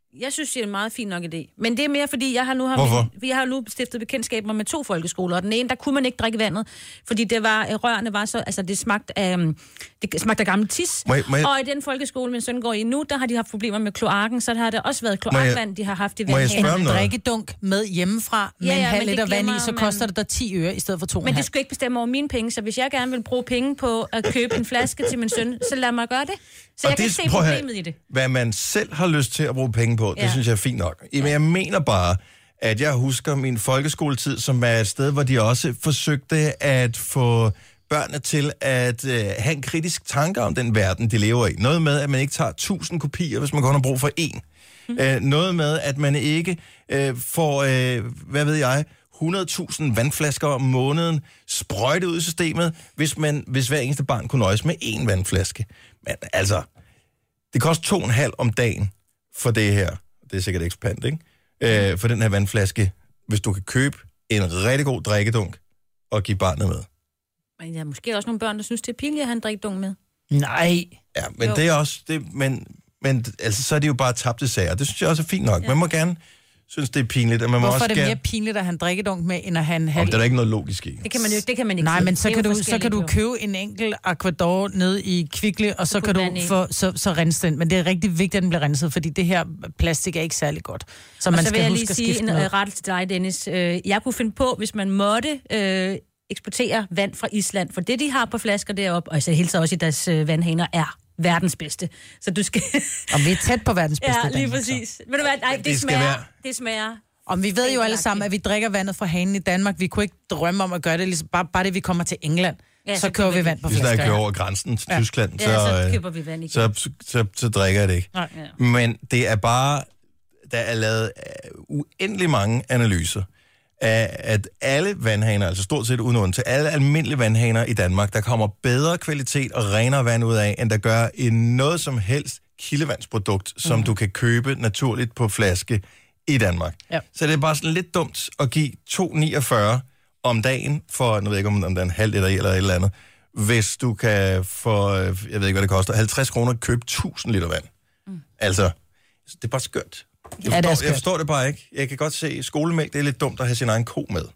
Jeg synes, det er en meget fin nok idé. Men det er mere, fordi jeg har nu, har Hvorfor? vi, jeg har nu stiftet bekendtskaber med to folkeskoler, og den ene, der kunne man ikke drikke vandet, fordi det var, rørene var så, altså det smagte af, det smagte af gammel tis. Må jeg, må jeg, Og i den folkeskole, min søn går i nu, der har de haft problemer med kloakken, så der har der også været Må jeg- kloakvand, de har haft i må jeg vandhanen. spørge om En noget? drikkedunk med hjemmefra med Ja, en ja, halv men det liter vand i, glemmer så man. koster det dig ti øre i stedet for to Men det skulle ikke bestemme over mine penge, så hvis jeg gerne vil bruge penge på at købe en flaske til min søn, så lad mig gøre det. Så Og jeg kan det- ikke se prøv at høre, problemet i det. hvad man selv har lyst til at bruge penge på, det Ja. synes jeg er fint nok. Men jeg mener bare, at jeg husker min folkeskoletid, som er et sted, hvor de også forsøgte at få børnene til at øh, have en kritisk tanke om den verden, de lever i. Noget med, at man ikke tager tusind kopier, hvis man kun har brug for én. Mm. Øh, noget med, at man ikke øh, får, øh, hvad ved jeg, hundrede tusind vandflasker om måneden sprøjtet ud i systemet, hvis, man, hvis hver eneste barn kunne nøjes med én vandflaske. Men altså, det koster to og en halv om dagen for det her. Det er sikkert ekspand, ikke? Øh, for den her vandflaske, hvis du kan købe en rigtig god drikkedunk og give barnet med. Men der er måske også nogle børn, der synes, det er pinligt at have en drikkedunk med. Nej. Ja, men Jo. det er også... Det, men, men altså, så er det jo bare tabte sager. Det synes jeg også er fint nok. Ja. Man må gerne synes, det er pinligt, at man må Hvorfor også er det gerne... mere pinligt at have en drikkedunk med, end at have en Om halv? der er der ikke noget logisk i. Det kan man jo det kan man ikke Nej, sige. men så Det er kan, jo du, så kan du forskelligt, jo. købe en enkelt Aquador ned i Kvickly, og så putte kan du vand i. få, så, så rense den. Men det er rigtig vigtigt, at den bliver renset, fordi det her plastik er ikke særlig godt. Så Og man så vil skal jeg huske lige at sige skifte en noget. øh, rettelse til dig, Dennis. Øh, Jeg kunne finde på, hvis man måtte øh, eksportere vand fra Island, for det, de har på flasker deroppe, og så hilser også i deres øh, vandhaner, er verdens bedste. Så du skal... Og vi er tæt på verdens bedste ja, lige Danmark, så. præcis. Ved du hvad? Nej, det, det skal smager, være- det smager... Og vi ved jo alle sammen, at vi drikker vandet fra hanen i Danmark. Vi kunne ikke drømme om at gøre det, ligesom bare, bare det, vi kommer til England. Ja, så, så så kører køber vi vi- vand på Hvis der flasker. kører Ja. over grænsen til Ja. Tyskland, Ja, så øh, køber vi vand igen. så, så, så, så drikker jeg det ikke. Nej. Ja. Men det er bare, der er lavet uh, uendelig mange analyser af, at alle vandhaner, altså stort set uden til alle almindelige vandhaner i Danmark, der kommer bedre kvalitet og renere vand ud af, end der gør i noget som helst kildevandsprodukt, som mm. du kan købe naturligt på flaske i Danmark. Ja. Så det er bare sådan lidt dumt at give to komma niogfyrre om dagen for, nu ved jeg ikke, om om der er en halv liter i eller et eller andet, hvis du kan for, jeg ved ikke, hvad det koster, halvtreds kroner købe tusind liter vand. Mm. Altså, det er bare skørt. Jeg Ja, det er forstår, skørt. jeg forstår det bare ikke. Jeg kan godt se, at skolemælk, det er lidt dumt at have sin egen ko med.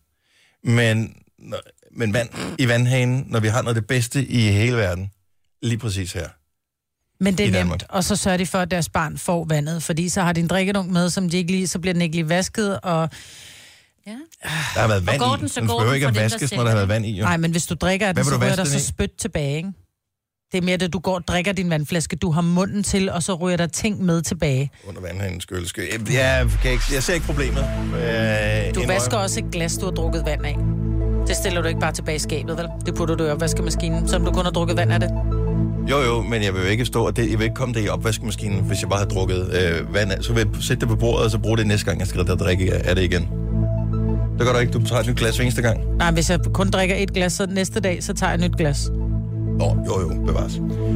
Men, men vand i vandhanen, når vi har noget af det bedste i hele verden, lige præcis her. Men det i er Danmark. nemt, og så sørger de for, at deres barn får vandet, fordi så har de en drikkedunk med, som de ikke lige, så bliver den ikke lige vasket, og Ja. Der har været vand går i. den, så Den går behøver den ikke for at dem, der vaskes, sælger når der har den. været vand i. Jo. nej, men hvis du drikker af Hvad den, vil så du ryger vaske der den så i? spyt tilbage, ikke? Det er mere det, du går og drikker din vandflaske, du har munden til, og så ryger der ting med tilbage. Under vandhanens køleskø. Jeg, jeg, kan ikke, jeg ser ikke problemet. Øh, Du en- vasker også et glas, du har drukket vand af. Det stiller du ikke bare tilbage i skabet, vel? Det putter du i opvaskemaskinen, som du kun har drukket vand af det. Jo, jo, men jeg vil jo ikke stå, og det, jeg vil ikke komme det i opvaskemaskinen, hvis jeg bare har drukket øh, vand af. Så vil jeg sætte det på bordet, og så bruge det næste gang, jeg skal der drikke af det igen. Det gør du ikke. Du tager et nyt glas hver eneste gang. Nej, hvis jeg kun drikker et glas, så næste dag, så tager jeg et nyt glas. Nå, jo, jo, bevares.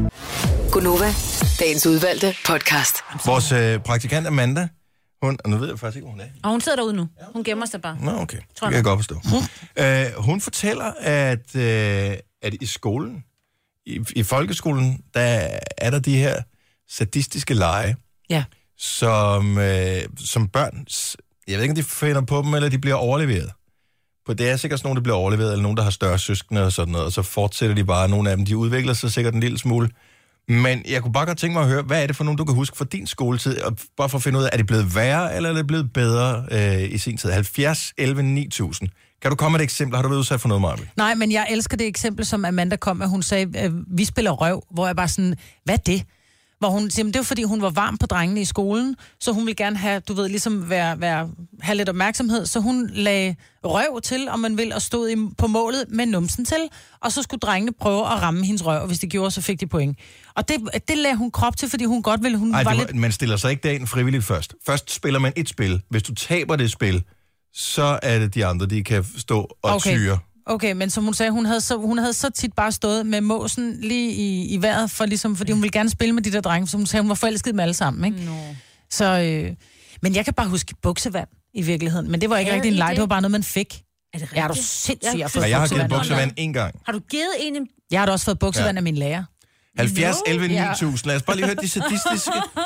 Gunova, dagens udvalgte podcast. Vores øh, praktikant Amanda, hun, og nu ved jeg faktisk ikke, hvor hun er. Og hun sidder derude nu. Hun gemmer sig bare. Nå, okay. Det Tror kan jeg. jeg godt forstå. øh, hun fortæller, at, øh, at i skolen, i, i folkeskolen, der er der de her sadistiske lege, Ja. som, øh, som børn, s- jeg ved ikke, om de finder på dem, eller de bliver overleveret. For det er sikkert sådan nogle, der bliver overleveret, eller nogen, der har større søskende og sådan noget, og så fortsætter de bare. Nogle af dem, de udvikler sig sikkert en lille smule. Men jeg kunne bare godt tænke mig at høre, hvad er det for nogen, du kan huske fra din skoletid? Og bare for at finde ud af, er det blevet værre, eller er det blevet bedre øh, i sin tid? halvfjerds elleve ni tusind. Kan du komme med et eksempel? Har du været udsat for noget, Marve? Nej, men jeg elsker det eksempel, som Amanda kom med. Hun sagde, øh, vi spiller røv, hvor jeg bare sådan, hvad er det? Hvor hun siger, det var fordi, hun var varm på drengene i skolen, så hun ville gerne have, du ved, ligesom være, være, have lidt opmærksomhed, så hun lagde røv til, om man vil, og stod i, på målet med numsen til, og så skulle drengene prøve at ramme hendes røv, og hvis det gjorde, så fik de point. Og det, det lagde hun krop til, fordi hun godt ville, hun Nej, var du, lidt... man stiller sig ikke derind frivilligt først. Først spiller man et spil. Hvis du taber det spil, så er det de andre, de kan stå og Okay. tyre. Okay, men som hun sagde, hun havde, så, hun havde så tit bare stået med måsen lige i, i vejret, for ligesom, fordi hun ville gerne spille med de der drenge, så hun sagde, hun var forelsket med alle sammen, ikke? Nå. Så, øh, men jeg kan bare huske buksevand i virkeligheden, men det var ikke Havde rigtig en I leg, det? det var bare noget, man fik. Er det rigtigt? Ja, er du sindssyg, jeg har fået Ja, jeg har givet buksevand. buksevand én gang. Har du givet en en... Jeg har da også fået buksevand Ja. af min lærer. halvfjerds elleve ja. ni tusind. Lad os bare lige høre de sadistiske, de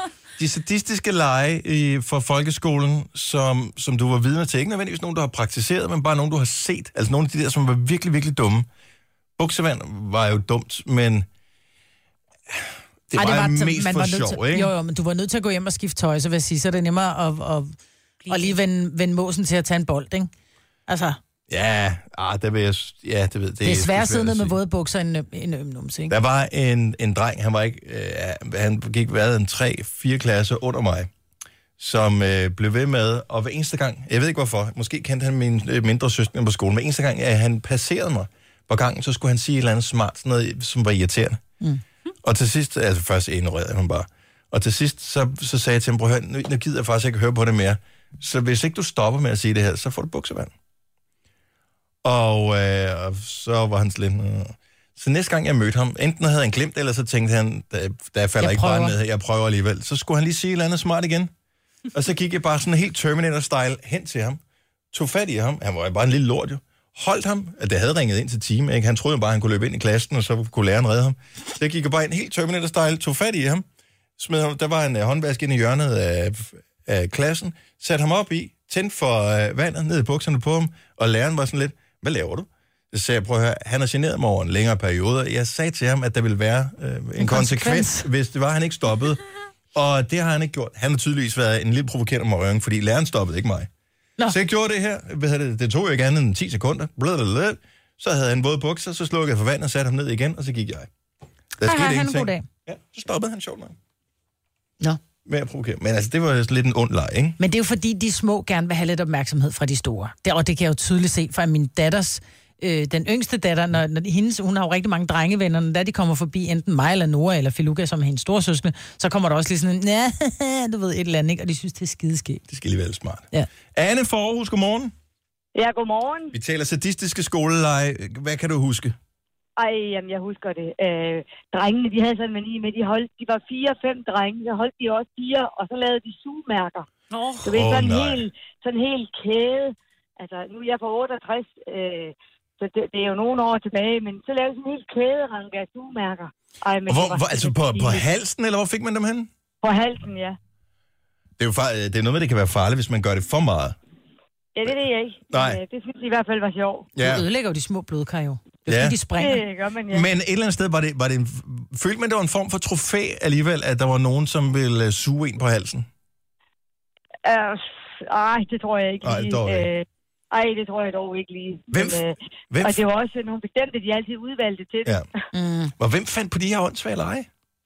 de sadistiske lege i, for folkeskolen, som, som du var vidne til, ikke nødvendigvis nogen, du har praktiseret, men bare nogen, du har set. Altså nogle af de der, som var virkelig, virkelig dumme. Buksevand var jo dumt, men det Ej, var, det var jo t- mest man for var nødt sjov, til, ikke? Jo, jo, men du var nødt til at gå hjem og skifte tøj, så vil jeg sige, så er det nemmere at, at, at, at lige vende, vende måsen til at tage en bold, ikke? Altså, Ja, ah, det vil jeg... Ja, det ved det. det er svært at sidde ned med sige. våde bukser en, en øm numse, ikke? Der var en, en dreng, han var ikke... Øh, han gik været en tre fire klasse under mig, som øh, blev ved med, og hver eneste gang... Jeg ved ikke hvorfor, måske kendte han min øh, mindre søster på skolen, hver eneste gang, at han passerede mig på gangen, så skulle han sige et eller andet smart, sådan noget, som var irriterende. Mm. Og til sidst... Altså først ignorerede han bare. Og til sidst, så, så sagde jeg til ham, prøv at høre, nu, nu gider jeg faktisk ikke høre på det mere. Så hvis ikke du stopper med at sige det her, så får du buksevand. Og, øh, og så var han slet... Øh. Så næste gang jeg mødte ham, enten havde han glemt, eller så tænkte han, der, der falder Jeg ikke prøver. bare ned, jeg prøver alligevel. Så skulle han lige sige et eller andet smart igen. Og så gik jeg bare sådan helt Terminator-style hen til ham, tog fat i ham, han var jo bare en lille lort jo, holdt ham, at det havde ringet ind til time, ikke? Han troede bare, han kunne løbe ind i klassen, og så kunne læreren redde ham. Så jeg gik bare ind helt Terminator-style, tog fat i ham, smed ham, der var en uh, håndvask inde i hjørnet af, af klassen, satte ham op i, tændte for uh, vandet ned i bukserne på ham, og læreren var sådan lidt, hvad laver du? Så sagde jeg, prøv at høre, han har generet mig over en længere periode. Jeg sagde til ham, at der ville være øh, en, en konsekvens, konsekvens, hvis det var, han ikke stoppede. Og det har han ikke gjort. Han har tydeligvis været en lille provokerende morøring, fordi læreren stoppede ikke mig. Nå. Så jeg gjorde det her. Det, det tog jo ikke andet end ti sekunder. Blablabla. Så havde han våde bukser, så slukkede jeg for vandet og satte ham ned igen, og så gik jeg. Der Hej, skete hej, han en ingenting. god dag. Ja, så stoppede han sjovt nok. Nå. Med at provokere. Men altså, det var jo lidt en ond leg, ikke? Men det er jo fordi, de små gerne vil have lidt opmærksomhed fra de store. Det, og det kan jeg jo tydeligt se fra min datters, øh, den yngste datter, når, når hendes, hun har jo rigtig mange drengevenner, når der de kommer forbi enten mig eller Nora eller Filuka, som er hendes store søskende, så kommer der også lige sådan en, ja, du ved, et eller andet, ikke? Og de synes, det er skideskægt. Det skal lige være smart. Ja. Anne fra Aarhus, godmorgen. Ja, godmorgen. Vi taler sadistiske skoleleje. Hvad kan du huske? Ej, jamen, jeg husker det. Øh, drengene, de havde sådan en mani med, de holdt, de var fire-fem drenge, så holdt de også fire, og så lavede de sugemærker. Oh. Så det er Åh, sådan en nej. hel, sådan en hel kæde. Altså, nu er jeg på otteogtres, øh, så det, det, er jo nogle år tilbage, men så lavede de sådan en hel kæderanke af sugemærker. Ej, men Og hvor, det var hvor, altså sådan på, lidt på pinligt. halsen, eller hvor fik man dem hen? På halsen, ja. Det er jo far- det er noget med, det kan være farligt, hvis man gør det for meget. Ja, det ved jeg ikke. Nej. Men, øh, det synes jeg i hvert fald var sjovt. Ja. Du ødelægger jo de små blodkar jo. Det er Ja. fordi, de springer. Det gør man, ja. Men et eller andet sted, var det, var det en, følte man, det var en form for trofæ alligevel, at der var nogen, som ville uh, suge en på halsen? Øh, ej, det tror jeg ikke Ej, lige. dog ikke. Øh, ej, det tror jeg dog ikke lige. Hvem, Men, øh, hvem, og det var også nogle bestemte, de altid udvalgte til det. ja. Mm. Og hvem fandt på de her åndssvage lege?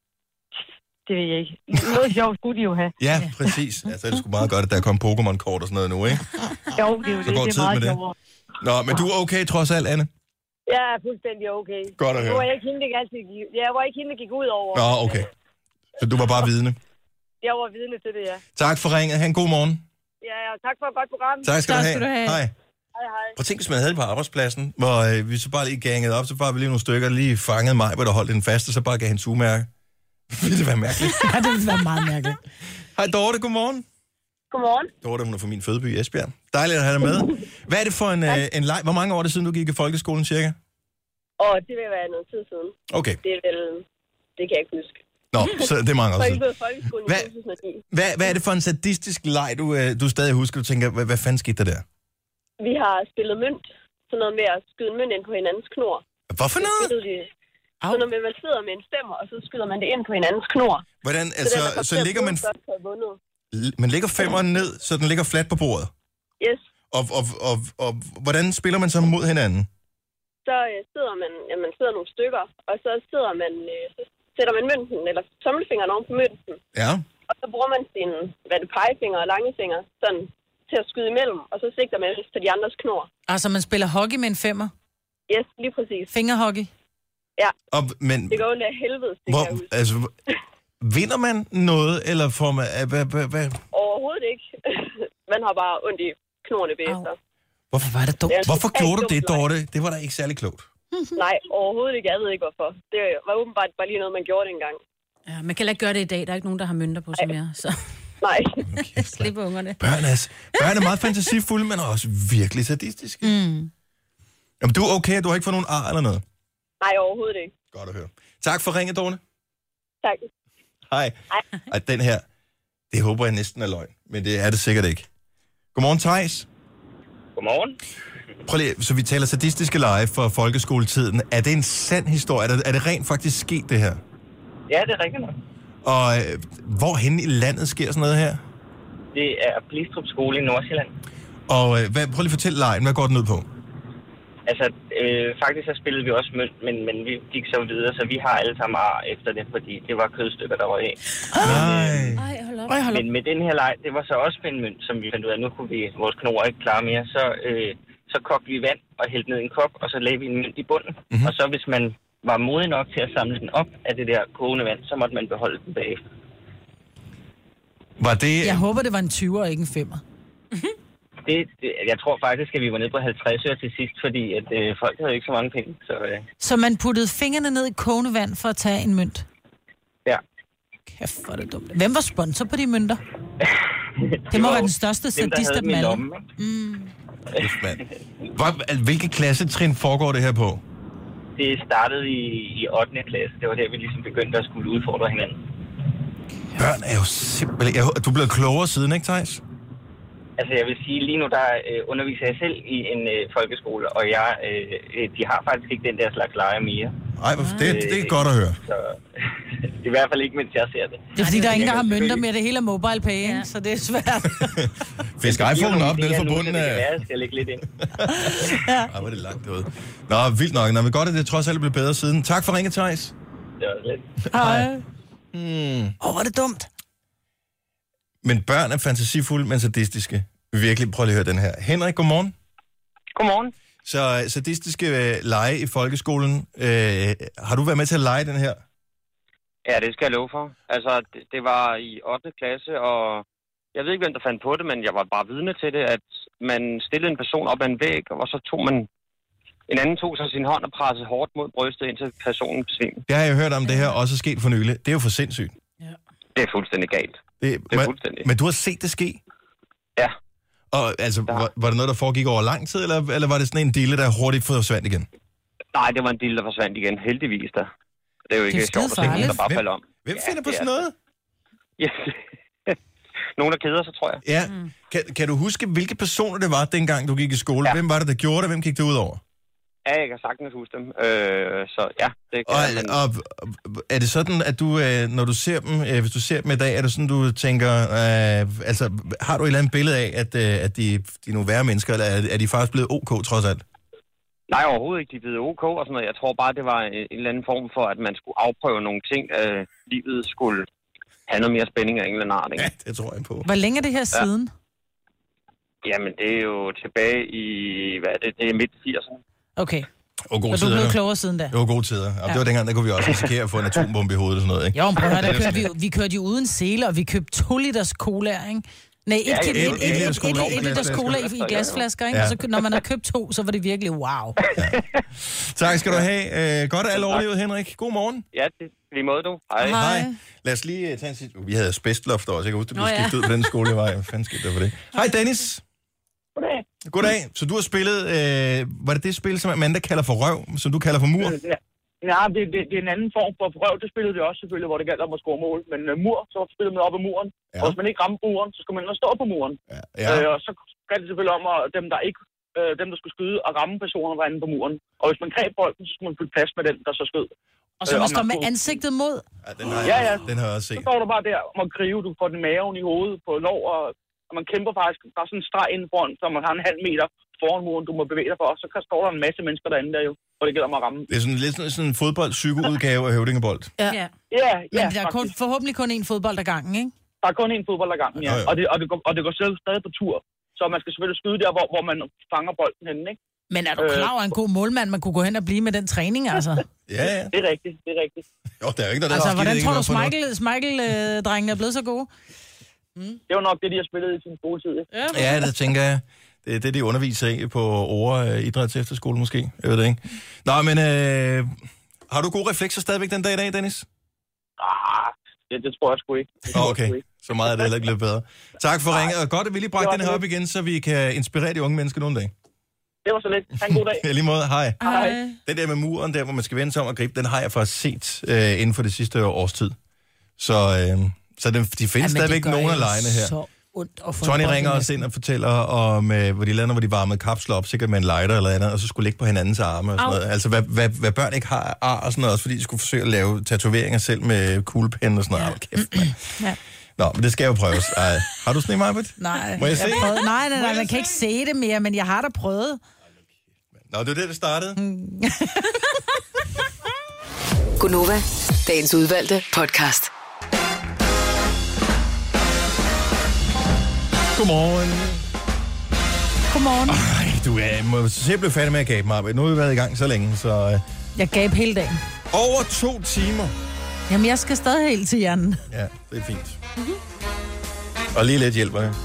Det ved jeg ikke. Noget sjovt skulle de jo have. Ja, præcis. Altså, det er sgu meget godt, at der kom Pokémon-kort og sådan noget nu, ikke? Jo, det er jo Så det. går Det er tid meget med det. sjovere. Nå, men du er okay trods alt, Anne? Jeg er fuldstændig okay. Godt at Nu høre. var jeg ikke hende, der altid gik. Jeg var ikke hende, der gik ud over. Nå, okay. Så du var bare vidne. Jeg var vidne til det, ja. Tak for ringet. Ha' en god morgen. Ja, ja. Tak for et godt program. Tak skal, Tak du, skal have. du have. Hej. Hej, hej. Prøv at tænke, hvis man havde det på arbejdspladsen, hvor øh, vi så bare lige gangede op, så bare vi lige nogle stykker, der lige fangede mig, hvor der holdt den fast, og så bare gav hende sugemærke. Ville det være mærkeligt? Ja, det ville være meget mærkeligt. Hej Dorte, godmorgen. Godmorgen. Dorte, hun er fra min fødeby i Esbjerg. Dejligt at have dig med. Hvad er det for en, øh, en leg? Hvor mange år er det siden, du gik i folkeskolen cirka? Og det vil være noget tid siden. Okay. Det er vel... Det kan jeg ikke huske. Nå, så det er mange år Så jeg siden. gik ud af folkeskolen i Hvad? to tusind og ni. Hvad, hvad er det for en sadistisk leg, du, øh, du stadig husker? Du tænker, hvad, hvad fanden skete der der? Vi har spillet mønt. Sådan noget med at skyde en mønt ind på hinandens knor. Hvorfor noget? Så når man sidder med en femmer, og så skyder man det ind på hinandens knor. Hvordan, Så, altså, den, der kommer så til at ligger man, bryde først, har vundet. man ligger femmeren ned, så den ligger fladt på bordet. Yes. Og, og, og, og hvordan spiller man så mod hinanden? Så øh, sidder man, ja, man sidder nogle stykker, og så sidder man, øh, så sætter man mønten, eller tommelfingeren oven på mønten. Ja. Og så bruger man sin, hvad det, pegefinger og langefinger, sådan til at skyde imellem, og så sigter man til de andres knor. Altså, man spiller hockey med en femmer. Yes, lige præcis. Fingerhockey. Ja, Og, men, det går ondt af helvede, det hvor, kan jeg huske. altså, vinder man noget, eller får man... øh, Hvad, hvad, hvad? Overhovedet ikke. Man har bare ondt i knorene bagefter. Hvorfor, var det dumt? Det er en Hvorfor totalt gjorde du dum det, leg. Dorte? Det var da ikke særlig klogt. Nej, overhovedet ikke. Jeg ved ikke hvorfor. Det var åbenbart bare lige noget, man gjorde dengang. Ja, man kan heller ikke gøre det i dag. Der er ikke nogen, der har mønter på sig mere. Så Nej. Okay, slip ungerne. børn, er, børn er meget fantasifulde, men også virkelig sadistiske. Mm. Jamen, du er okay, du har ikke fået nogen ar eller noget? Nej, overhovedet ikke. Godt at høre. Tak for ringet, Dorte. Tak. Hej. Ej, den her. Det håber jeg næsten er løgn, men det er det sikkert ikke. Godmorgen, Theis. Godmorgen. Prøv lige, så vi taler sadistiske lege for folkeskoletiden. Er det en sand historie? Er det, er det rent faktisk sket, det her? Ja, det er rigtigt nok. Og øh, hvorhenne i landet sker sådan noget her? Det er Blistrup Skole i Nordsjælland. Og øh, hvad, prøv lige at fortælle lejen. Hvad går den ud på? Altså, øh, faktisk så spillede vi også mønt, men, men vi gik så videre, så vi har alle sammen ar efter det, fordi det var kødstykker, der var af. Nej. Ej, hold op. Men med den her leg, det var så også en mønt, som vi fandt ud af, nu kunne vi vores knor ikke klare mere. Så, øh, så kogte vi vand og hældte ned i en kop, og så lagde vi en mønt i bunden. Mm-hmm. Og så hvis man var modig nok til at samle den op af det der kogende vand, så måtte man beholde den bagefter. Var det... Jeg håber, det var en tyver og ikke en femmer. Det, det, jeg tror faktisk, at vi var nede på halvtreds øre til sidst, fordi at, øh, folk havde ikke så mange penge. Så, øh. Så man puttede fingrene ned i kogende vand for at tage en mønt? Ja. Kæft, hvor er det dumt. Hvem var sponsor på de mønter? det, det må være den største sadist af dem alle. Mm. Hvor, hvilke klassetrin foregår det her på? Det startede i, i ottende klasse. Det var der, vi ligesom begyndte at skulle udfordre hinanden. Børn er jo simpelthen... Du er blevet klogere siden, ikke, Theis? Altså, jeg vil sige, lige nu der øh, underviser jeg selv i en øh, folkeskole, og jeg, øh, de har faktisk ikke den der slags lege mere. Nej, det, det er godt at høre. Så, i hvert fald ikke, mens jeg ser det. Det er fordi, der er ingen, der har mønter med det hele af mobile pay, ja. Så det er svært. Fisk iPhone'en op nede fra bunden af... Det kan være, skal lægge lidt ind. ja. Ej, hvor er det langt derude. Nå, vildt nok. Nå, men godt, at det trods alt blev bedre siden. Tak for ringet, Theis. Det var lidt. Hej. Hmm. Åh, oh, hvor er det dumt. Men børn er fantasifulde, men sadistiske. Virkelig, prøv lige at høre den her. Henrik, godmorgen. Godmorgen. Så sadistiske øh, lege i folkeskolen. Øh, har du været med til at lege den her? Ja, det skal jeg love for. Altså, det, det var i ottende klasse, og jeg ved ikke, hvem der fandt på det, men jeg var bare vidne til det, at man stillede en person op ad en væg, og så tog man... En anden tog så sin hånd og pressede hårdt mod brystet, indtil personen besvimede. Det har jeg hørt om, det her også er sket for nylig. Det er jo for sindssygt. Ja. Det er fuldstændig galt. Det, det er men, fuldstændig. Men du har set det ske? Ja. Og altså, var, var det noget, der foregik over lang tid, eller, eller var det sådan en dille, der hurtigt forsvandt igen? Nej, det var en dille, der forsvandt igen. Heldigvis da. Det er jo ikke sjovt at se, der bare falder om. Hvem finder ja, på sådan noget? Ja. Nogen, der keder sig, tror jeg. Ja. Mm. Kan, kan du huske, hvilke personer det var, dengang du gik i skole? Ja. Hvem var det, der gjorde det? Hvem gik det ud over? Ja, jeg kan sagtens huske dem. Øh, så ja, det kan og, jeg. Men... Og er det sådan, at du, når du ser dem, hvis du ser dem i dag, er det sådan, du tænker, øh, altså, har du et eller andet billede af, at, at de, de er nogle værre mennesker, eller er de faktisk blevet ok, trods alt? Nej, overhovedet ikke. De er blevet ok og sådan noget. Jeg tror bare, det var en, en eller anden form for, at man skulle afprøve nogle ting, øh, livet skulle have noget mere spænding af en eller anden art, ikke? Ja, det tror jeg på. Hvor længe er det her siden? Ja. Jamen, det er jo tilbage i, hvad er det, det er midt firserne. Okay. Og gode så du tider, blev klogere siden da? Det var gode tider. Ja. Det var dengang, der kunne vi også risikere at få en atombombe i hovedet og sådan noget, ikke? Jo, men prøv at høre, der kørte vi, vi kørte jo uden sele, og vi købte to liters cola, ikke? Nej, et, ja, et, et, et, et, et, et liters cola i, i glasflasker, ikke? Ja. Og så når man har købt to, så var det virkelig wow. Ja. Tak skal du have. Uh, godt alle overlevet, Henrik. God morgen. Ja, det lige måde du. Hej. Hej. Lad os lige tage en sidste... Vi havde asbestloft også. Jeg kan huske, det blev skiftet ud på den skole, jeg var. Hvad fanden skete der for det? Hej, Dennis. Goddag. Goddag. Så du har spillet... Øh, var det det spil, som Amanda kalder for røv, som du kalder for mur? Ja, ja det, det, det er en anden form for røv. Det spillede vi også selvfølgelig, hvor det galt om at score mål. Men uh, mur, så spillede man op ad muren. Ja. Og hvis man ikke ramte muren, så skulle man stå på muren. Ja. Ja. Øh, og så galt det selvfølgelig om, at dem, der ikke, øh, dem, der skulle skyde og ramme personer, var inde på muren. Og hvis man greb bolden, så skulle man fylde plads med den, der så skød. Og så man øh, står med skulle... ansigtet mod? Ja, den har jeg, ja, ja. Den har jeg også set. Så står du bare der om at gribe. Du får den maven i hovedet på lov, og, og man kæmper faktisk. Der er sådan en streg inden foran, så man har en halv meter foran muren, du må bevæge dig for. Og så står der en masse mennesker derinde der jo, hvor det gælder om at ramme. Det er sådan lidt sådan, sådan en fodbold-psykoudgave af høvdingebold. Ja, ja, ja. Men der er kun, forhåbentlig kun én fodbold ad gangen, ikke? Der er kun én fodbold ad gangen, ja. ja, ja. Og, det, og, det går, og det går selv stadig på tur. Så man skal selvfølgelig skyde der, hvor, hvor man fanger bolden henne, ikke? Men er du klar over, en god målmand, man kunne gå hen og blive med den træning, altså? Ja, ja. Det er rigtigt, det er rigtigt. Jo, der er ikke noget, der altså, er hvordan tror du, Smeichel-drengene er blevet så gode? Mm. Det var nok det, de har spillet i sin skoletid, ikke? Ja, ja, det tænker jeg. Det er det, de underviser i på Ore Idræts Efterskole, måske. Jeg ved det ikke. Nå, men øh, har du gode reflekser stadigvæk den dag i dag, Dennis? Ah, det, det tror jeg sgu ikke. Oh, okay, ikke. Så meget er det heller ikke blevet bedre. Tak for ringet, og godt, at vi lige bragte den her op igen, så vi kan inspirere de unge mennesker nogle dage. Det var så lidt. Ha' en god dag. Ja, lige måde. Hej. Hej. Den der med muren, der hvor man skal vende sig om og gribe, den har jeg faktisk set øh, inden for det sidste års tid. Så øh, Så den, de findes ja, stadigvæk nogle af lejene her. Så ondt at få Tony ringer også ind og fortæller om, øh, hvor de lander, hvor de varmede kapsler op, sikkert med en lighter eller andet, og så skulle ligge på hinandens arme og sådan noget. Altså, hvad, hvad, hvad børn ikke har af ar og sådan noget, også fordi de skulle forsøge at lave tatoveringer selv med kuglepen og sådan noget. Ja. Kæft, man. Ja. Nå, men det skal jo prøves. Ej, har du sådan en, Majbert? Nej. Må jeg, jeg se? Prøvede, nej, nej, nej, man kan ikke se det mere, men jeg har da prøvet. Nå, det var det, det startede. Mm. Gunova, dagens udvalgte podcast. Godmorgen. Godmorgen. Ej, du er, må se blive færdig med at gabe, Majbert. Nu har vi været i gang så længe, så... Uh... Jeg gab hele dagen. Over to timer. Jamen, jeg skal stadig helt til hjernen. Ja, det er fint. Mm-hmm. Og lige lidt hjælper det.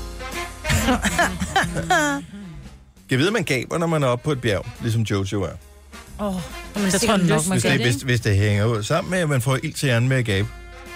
Jeg ved, at man gaber, når man er oppe på et bjerg, ligesom Jojo er. Åh, oh, men det tror jeg nok, man hvis, det, hvis, hvis det hænger ud sammen med, at man får ild til hjernen med at gabe.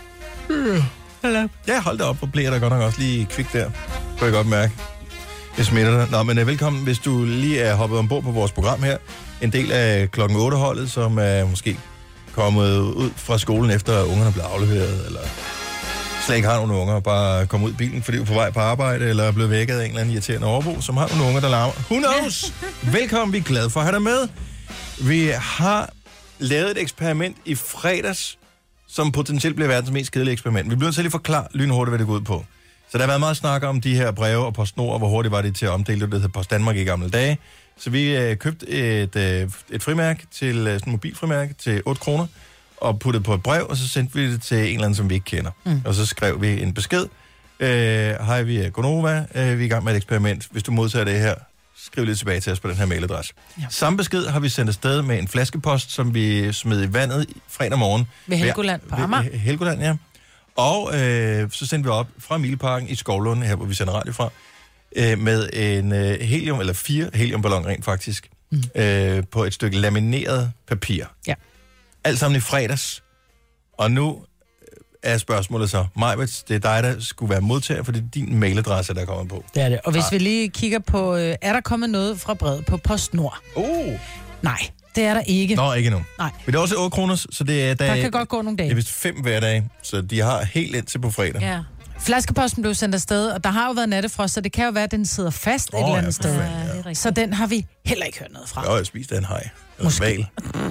Mm. Ja, hold da op, og bliver der godt nok også lige kvik der. Kan jeg godt mærke. Jeg smitter dig. Nå, men uh, velkommen, hvis du lige er hoppet ombord på vores program her. En del af klokken otte-holdet, som er måske kommet ud fra skolen, efter at ungerne blev afleveret, eller slet ikke har nogle unger, bare komme ud i bilen, fordi du er på vej på arbejde, eller er blevet vækket af en eller anden irriterende overbo, som har nogle unger, der larmer. Who knows? Velkommen, vi er glade for at have dig med. Vi har lavet et eksperiment i fredags, som potentielt bliver verdens mest kedelige eksperiment. Vi bliver nødt til at lige forklare lynhurtigt, hvad det går ud på. Så der har været meget snak om de her breve og PostNord, og hvor hurtigt var det til at omdele det, der hedder Post Danmark i gamle dage. Så vi øh, købte et, øh, et frimærke, til, øh, sådan et mobilfrimærke til otte kroner, og puttede på et brev, og så sendte vi det til en eller anden, som vi ikke kender. Mm. Og så skrev vi en besked. Hej, øh, vi er Gonova. Øh, vi er i gang med et eksperiment. Hvis du modtager det her, skriv lidt tilbage til os på den her mailadresse. Ja. Samme besked har vi sendt afsted med en flaskepost, som vi smed i vandet fredag morgen. Ved Helgoland på Amager. Ved Helgoland, ja. Og øh, så sendte vi op fra Mileparken i Skovlund, her hvor vi sender radio fra, øh, med en øh, helium, eller fire heliumballon rent faktisk, mm. øh, på et stykke lamineret papir. Ja. Alt sammen i fredags. Og nu er spørgsmålet så, Majbert, det er dig, der skulle være modtager, for det er din mailadresse, der er kommet på. Det er det. Og hvis ah. vi lige kigger på, øh, er der kommet noget fra brevet på PostNord? Oh. Nej, det er der ikke. Nå, ikke nu. Nej. Men det er også otte kroner, så det er... Der, der kan godt gå nogle dage. Det er vist fem hver dag, så de har helt indtil på fredag. Ja. Flaskeposten blev sendt afsted, og der har jo været nattefrost, så det kan jo være, at den sidder fast oh, et eller andet ja, sted. Ja, så den har vi heller ikke hørt noget fra. Jo, jeg spiste en haj. Måske.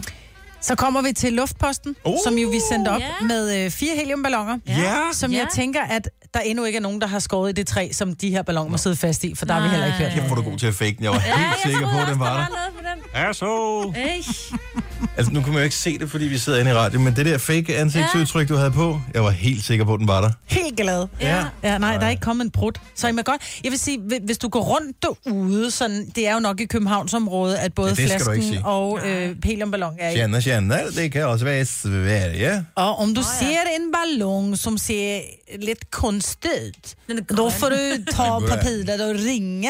Så kommer vi til luftposten, uh, som jo vi sendte op yeah. med øh, fire heliumballoner, yeah. som yeah. jeg tænker, at der endnu ikke er nogen, der har skåret i det træ, som de her balloner må sidde fast i, for der har vi heller ikke hørt. Jeg får du god til at fake den. Jeg var ja, helt sikker på, at den var der. Ja, så. Altså, nu kunne man jo ikke se det, fordi vi sidder inde i radio, men det der fake ansigtsudtryk, du havde på, jeg var helt sikker på, at den var der. Helt glad. Ja. Ja, nej, der er ikke kommet en brud. Så I må godt... Jeg vil sige, hvis du går rundt derude, sådan, det er jo nok i Københavnsområdet, at både ja, flasken og øh, heliumballon er i. Kender, kender, det kan også være i Sverige. Og om du oh, ja. ser en ballon, som ser lidt kunstigt, då får du ta papiret og ringe.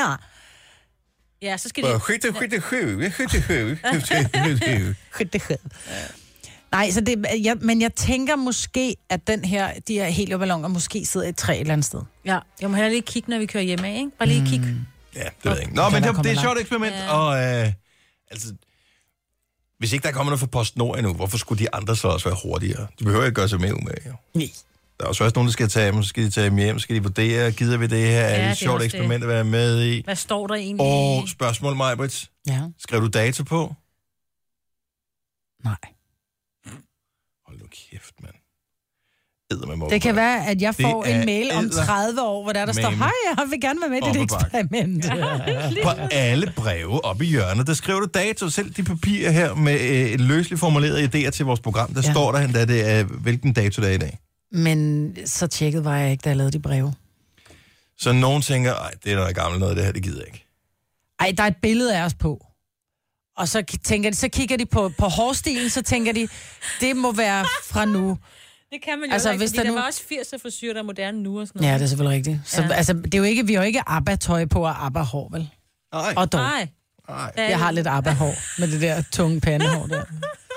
Ja, så skal de... sjuttiosju, sjuttiosju, sjuttiosju. sjuttiosju. Nej, så det, jeg, men jeg tænker måske, at den her, de her heliumballoner måske sidder i et træ et eller andet sted. Ja, jeg må heller lige kigge, når vi kører hjemme af, ikke? Bare lige kigge. Mm. Ja, det ved jeg ikke. Nå, men det, det er et sjovt eksperiment, ja. og øh, altså... Hvis ikke der kommer noget fra PostNord endnu, hvorfor skulle de andre så også være hurtigere? De behøver ikke gøre sig med umage, jo. Nej. Der er også nogen, der skal tage dem, så skal de tage dem hjem, så skal de vurdere, gider vi det her, ja, er det et sjovt eksperiment det. At være med i? Hvad står der egentlig? Og spørgsmål, Majbrit. Ja. Skrev du data på? Nej. Hold nu kæft, mand. Det kan være, at jeg får en mail om tredive år, hvor der, der står, hej, jeg vil gerne være med i dit eksperiment. På alle breve oppe i hjørnet, der skriver du dato. Selv de papirer her med et løsligt formuleret idéer til vores program, der ja. står der endda, det er, hvilken dato det er i dag. Men så tjekket var jeg ikke, da jeg lavede de breve. Så nogen tænker, ej, det er noget gammelt noget, det her, det gider jeg ikke. Ej, der er et billede af os på. Og så, tænker de, så kigger de på, på hårstilen, så tænker de, det må være fra nu. Det kan man jo altså, ikke, fordi der nu... var også firser frisyrer, der er moderne nu og sådan noget. Ja, det er selvfølgelig rigtigt. Så, ja. altså, det er jo ikke, vi har jo ikke ABBA-tøj på og ABBA-hår, vel? Nej. Og dog. Nej. Jeg har lidt ABBA-hår med det der tunge pandehår der.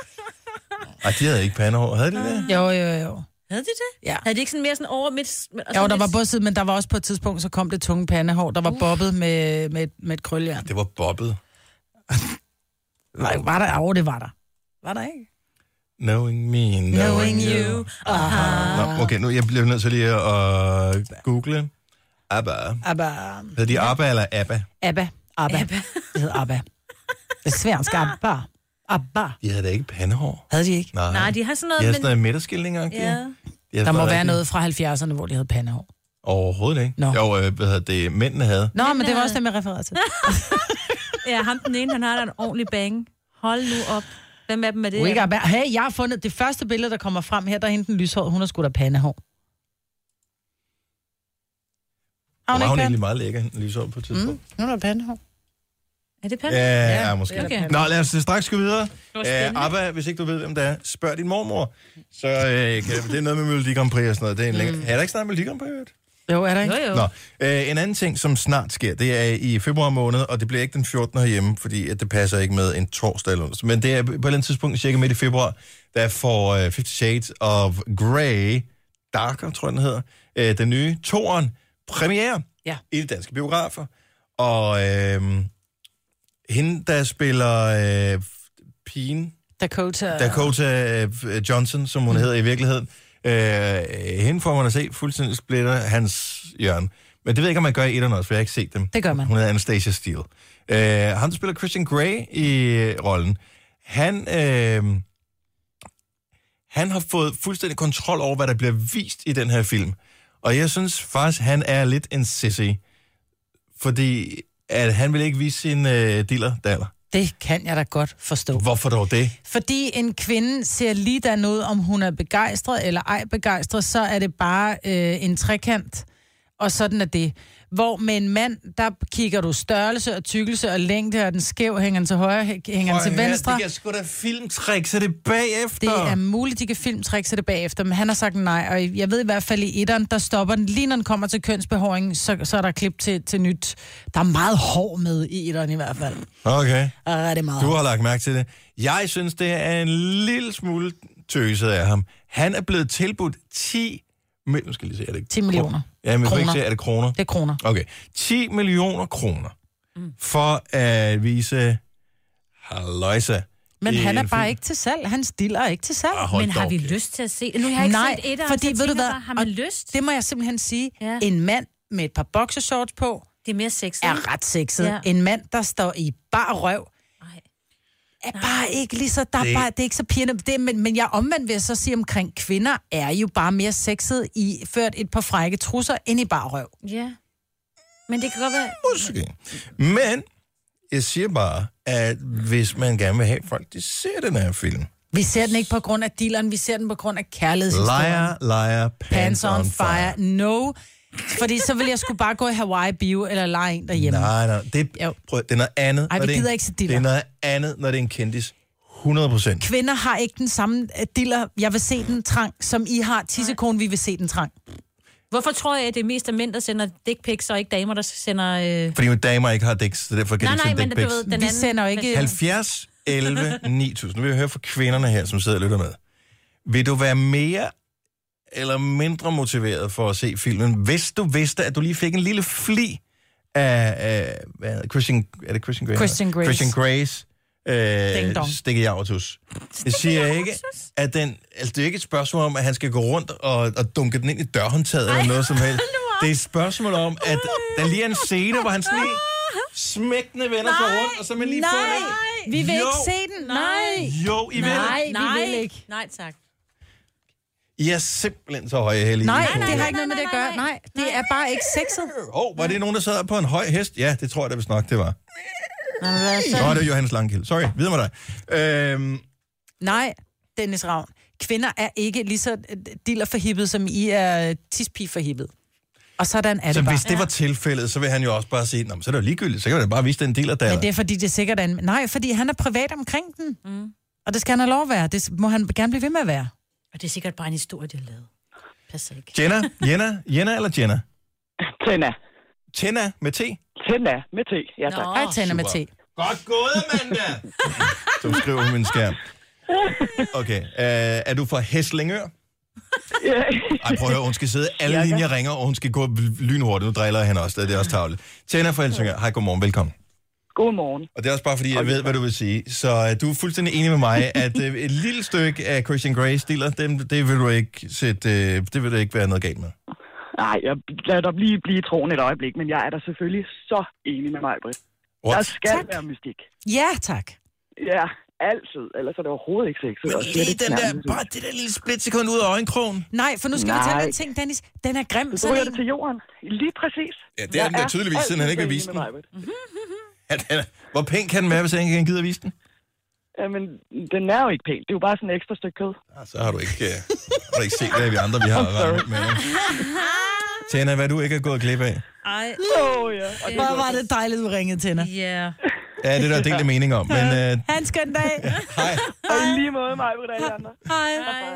Ej, de havde ikke pandehår. Havde de det? Jo, jo, jo. Havde de det? Ja. Havde de ikke sådan mere sådan over midt... Jo, der var både siden, men der var også på et tidspunkt, så kom det tunge pandehår, der var uh. bobbet med, med, med et krøljern. Det var bobbet? var, var der? Jo, det var der. Var der ikke? Knowing me, knowing, knowing you. Aha. Nå, okay, nu jeg bliver nødt til lige at google. ABBA. ABBA. Hedder de ABBA eller ABBA? ABBA. ABBA. Abba. Det hedder ABBA. Det er svensk ABBA. ABBA. De havde da ikke pandehår. Havde de ikke? Nej, Nej, de har sådan noget... de havde men- sådan noget midterskilning. Ja. Der må være noget fra halvfjerdserne, hvor de havde pandehår. Overhovedet ikke. Nå. Jo, øh, hvad hedder det, mændene havde. Nå, men det var også det, jeg refererede til. Ja, ham den ene, han har da en ordentlig bang. Hold nu op. Hvem af dem er det? We got back. Hey, jeg har fundet det første billede, der kommer frem her, der er hende den lyshåret. Hun har sgu da pandehår. Har Hun hun var hun ikke egentlig meget lækker, hende lyshåret på et tidspunkt. Mm, hun har pandehår. Er det pande? Ja, ja, måske. Okay. Nå, lad os straks gå videre. var spændende. Uh, Abba, hvis ikke du ved, hvem det er, spørg din mormor. Så uh, kan, det er noget med Melodi Grand Prix og sådan noget. Det er, en mm. længere. Er der ikke snart Melodi Grand Prix? Jo, er der ikke? Jo, jo. Nå, uh, en anden ting, som snart sker, det er i februar måned, og det bliver ikke den fjortende herhjemme, fordi at det passer ikke med en torsdag eller noget. Men det er på et eller andet tidspunkt, cirka midt i februar, der får uh, Fifty Shades of Grey, Darker, tror jeg den hedder, uh, den nye toeren, premiere ja. i de danske biografer. Og uh, hende, der spiller uh, pigen, Dakota. Dakota uh, Johnson, som hun mm. hedder i virkeligheden, uh, hende får man at se fuldstændig splitter hans hjørne. Men det ved jeg ikke, om man gør i etterne også, for jeg har ikke set dem. Det gør man. Hun hedder Anastasia Steele. Uh, han spiller Christian Grey i rollen. Han, uh, han har fået fuldstændig kontrol over, hvad der bliver vist i den her film. Og jeg synes faktisk, han er lidt en sissy. Fordi at han vil ikke vise sin uh, dealer daller. Det kan jeg da godt forstå. Hvorfor dog det? Fordi en kvinde ser lige der noget, om hun er begejstret eller ej begejstret, så er det bare øh, en trekant, og sådan er det. Hvor med en mand, der kigger du størrelse og tykkelse og længde, og den skæv, hænger den til højre, hænger den til venstre. Det kan sgu da filmtræk, så det bagefter. Det er muligt, de kan filmtræk, så det bagefter, men han har sagt nej, og jeg ved i hvert fald i etteren, der stopper den, lige når den kommer til kønsbehåring, så, så er der klip til, til nyt. Der er meget hår med i etteren i hvert fald. Okay. Ja, det er meget. Du har lagt mærke til det. Jeg synes, det er en lille smule tøset af ham. Han er blevet tilbudt ti... Nu skal jeg lige se, er det ti millioner. Ja, men kroner. ikke se, er det kroner? Det er kroner. Okay. ti millioner kroner mm. for at vise halløjsa. Men han er bare ikke til salg. Han stiller ikke til salg. Ah, Men har dog, vi okay. lyst til at se? Nu har jeg ikke Nej, set etteren, fordi så ved du hvad, bare, har man lyst? Det må jeg simpelthen sige. Ja. En mand med et par boxershorts på, det er mere sexet. er ret sexet. Ja. En mand, der står i bar røv, er bare ikke lige så... Der Det- det... Er bare, det er ikke så pigerne. Det, men, men jeg omvendt vil jeg så sige omkring kvinder, er jo bare mere sexet i ført et par frække trusser end i bar røv. Ja. Men det kan godt være... Måske. Men jeg siger bare, at hvis man gerne vil have folk, de ser den her film. Vi ser den ikke på grund af dealeren, vi ser den på grund af kærlighedshistorien. Liar, liar, pants, Pants on fire. No. Fordi så vil jeg sgu bare gå i Hawaii Bio eller lege en derhjemme. Nej, nej, det, prøv, det er noget andet. Ej, når vi det er en- gider ikke se diller. Det er noget andet, når det er en kendis. hundrede procent. Kvinder har ikke den samme øh, diller, jeg vil se den trang, som I har tissekone, vi vil se den trang. Hvorfor tror jeg, at det er mest af mænd, der sender dick pics, og ikke damer, der sender... Øh... Fordi damer ikke har dicks, så derfor kan Nej, de nej, ikke men sende du dick ved, pics. den Vi anden... sender jo ikke... halvfjerds elleve ni tusind. Nu vil jeg høre fra kvinderne her, som sidder og lytter med. Vil du være mere eller mindre motiveret for at se filmen, hvis du vidste, at du lige fik en lille fli af, af hvad hedder, Christian, er det Christian Grey? Christian Grey's. Christian Grey's Ding øh, dong. stikke javertus. Jeg siger ikke, at den, altså det er ikke et spørgsmål om, at han skal gå rundt og, og dunke den ind i dørhåndtaget eller noget som helst. Det er et spørgsmål om, at der lige er en scene, hvor han sådan lige smækkende vender sig rundt, og så man lige nej, får den. vi vil Jo. ikke se den. Nej. Jo, I vil. Nej, Nej, vi vil ikke. Nej, tak. I er simpelthen så høje heldige. Nej, I to. det har ikke noget med det at gøre. Nej, det er bare ikke sexet. Åh, oh, var det nogen, der sad på en høj hest? Ja, det tror jeg da vist nok, det var. Nå, hvad så? Nå, det var Johannes Langkild. Sorry, videre med dig. Øhm, Nej, Dennis Ravn. Kvinder er ikke lige så diller forhippet, som I er tispige forhippet. Og sådan er så det bare. hvis det var tilfældet, så vil han jo også bare sige, nå, men så er det jo ligegyldigt, så kan du da bare vise den del af Men der. det er fordi, det er sikkert en... Nej, fordi han er privat omkring den. Mm. Og det skal han have lov at være. Det må han gerne blive ved med at være. Og det er sikkert bare en historie, de har lavet. Passer ikke. Jenna? Jenna? Jenna eller Jenna? Tæna. Tenna med T? Tæna med T. Ja, tak. Hej, Tanner med T. Godt gået, Amanda! Som skriver på min skærm. Okay, øh, er du fra Hæslingør? Ej, prøv at høre, hun skal sidde, alle linjer ringer, og hun skal gå lynhurtigt. Nu driller jeg hende også, det er også tavligt. Tænder fra Helsingør. Hej, godmorgen, velkommen. Godmorgen. Og det er også bare fordi, jeg ved, hvad du vil sige. Så uh, du er fuldstændig enig med mig, at uh, et lille stykke af Christian Grey stiller, det, det vil du ikke sætte, uh, det vil der ikke være noget galt med. Nej, jeg lader dig lige blive i troen et øjeblik, men jeg er da selvfølgelig så enig med mig, Britt. Der skal tak. være mystik. Ja, tak. Ja, altid. Ellers er det overhovedet ikke sexet. Men lige den der, bare det der lille splitsekund ud af øjenkrogen. Nej, for nu skal Nej. vi tale en ting, Dennis. Den er grim. Så ryger det til jorden. Lige præcis. Ja, det er den der tydeligvis, siden han ikke vil vise den. Ja, den er, hvor pæn kan den være, hvis han ikke kan gide at vise den? Jamen, den er jo ikke pæn. Det er jo bare sådan et ekstra stykke kød. Ja, så har du ikke, uh, har du ikke set, hvad vi andre vi har ramt med. Tjena, hvad du ikke har gået glip af? Ej. Åh, ja. Hvor var det dejligt, du ringede til hende. Ja. Ja, det er der delte mening om. Men, uh... Ha' en skøn dag. Hej. Og i lige måde mig, hvordan I andre. Hej.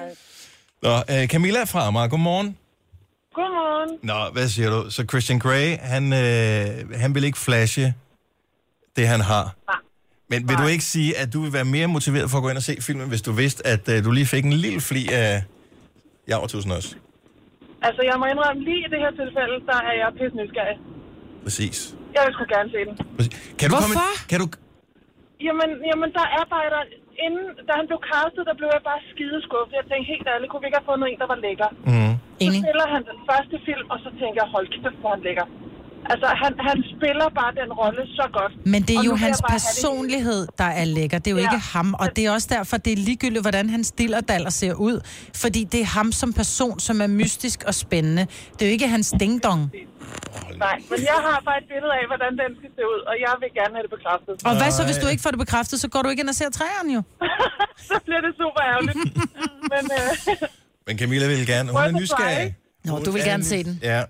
Nå, uh, Camilla fra Amager, godmorgen. Godmorgen. Nå, hvad siger du? Så Christian Grey, han, øh, han vil ikke flashe det, han har. Nej. Men vil Nej. du ikke sige, at du vil være mere motiveret for at gå ind og se filmen, hvis du vidste, at uh, du lige fik en lille fli af Javertusen også? Altså, jeg må indrømme, lige i det her tilfælde, der er jeg pisse nysgerrig. Præcis. Jeg vil sgu gerne se den. Præcis. Kan du Hvorfor? Komme, kan du... Jamen, jamen, der er bare der... Inden, da han blev castet, der blev jeg bare skideskuffet. Jeg tænkte helt ærligt, kunne vi ikke have fundet en, der var lækker? Mm. Så spiller han den første film, og så tænker jeg, hold kæft, hvor han lækker. Altså, han, han spiller bare den rolle så godt. Men det er og jo hans personlighed, der er lækker. Det er jo ja. ikke ham, og det er også derfor, det er ligegyldigt, hvordan han stiller daller ser ud. Fordi det er ham som person, som er mystisk og spændende. Det er jo ikke hans ding-dong. Nej, men jeg har bare et billede af, hvordan den skal se ud, og jeg vil gerne have det bekræftet. Og hvad så, hvis du ikke får det bekræftet, så går du ikke ind og ser træerne jo? Så bliver det super ærgerligt. men, øh... men Camilla vil gerne. Hun er nysgerrig. Nå, du vil gerne se den. Ja.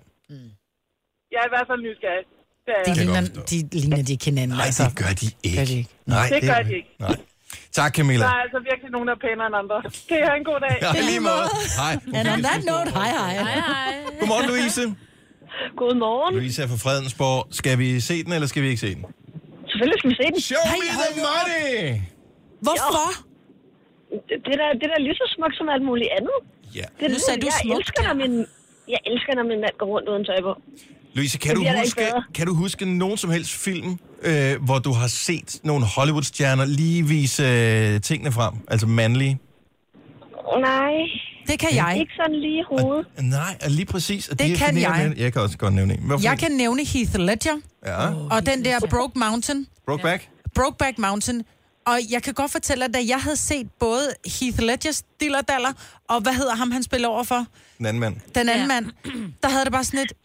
Jeg er i hvert fald nysgerrig. De ligner, de ligner de ikke hinanden. Nej, altså. det gør de ikke. Gør de ikke. Nej, det, det gør de ikke. Nej. Tak, Camilla. Der er altså virkelig nogen, der er pænere end andre. Kan I have en god dag? Ja, lige måde. Hej. And on that note, hej hej. Hej, hej. Godmorgen, Louise. Godmorgen. Louise er fra Fredensborg. Skal vi se den, eller skal vi ikke se den? Selvfølgelig skal vi se den. Show me the money! Hvorfor? Det, det, der, det der er lige så smukt som alt muligt andet. Ja. Det, nu sagde du jeg smukt. Elsker, når min, jeg elsker, når min mand går rundt uden tøj på. Louise, kan du, huske, kan du huske nogen som helst film, øh, hvor du har set nogle Hollywood-stjerner lige vise øh, tingene frem? Altså mandlige? Nej. Det kan jeg. Ikke sådan lige i hovedet. Og, nej, og lige præcis. Og det de kan jeg. Med, jeg kan også godt nævne en. Hvorfor Jeg ikke? kan nævne Heath Ledger. Ja. Og den der Broke Mountain. Brokeback? Brokeback Mountain. Og jeg kan godt fortælle dig, da jeg havde set både Heath Ledgers dillerdaller, og hvad hedder ham, han spiller over for? Den anden mand. Den anden ja. mand. Der havde det bare sådan et...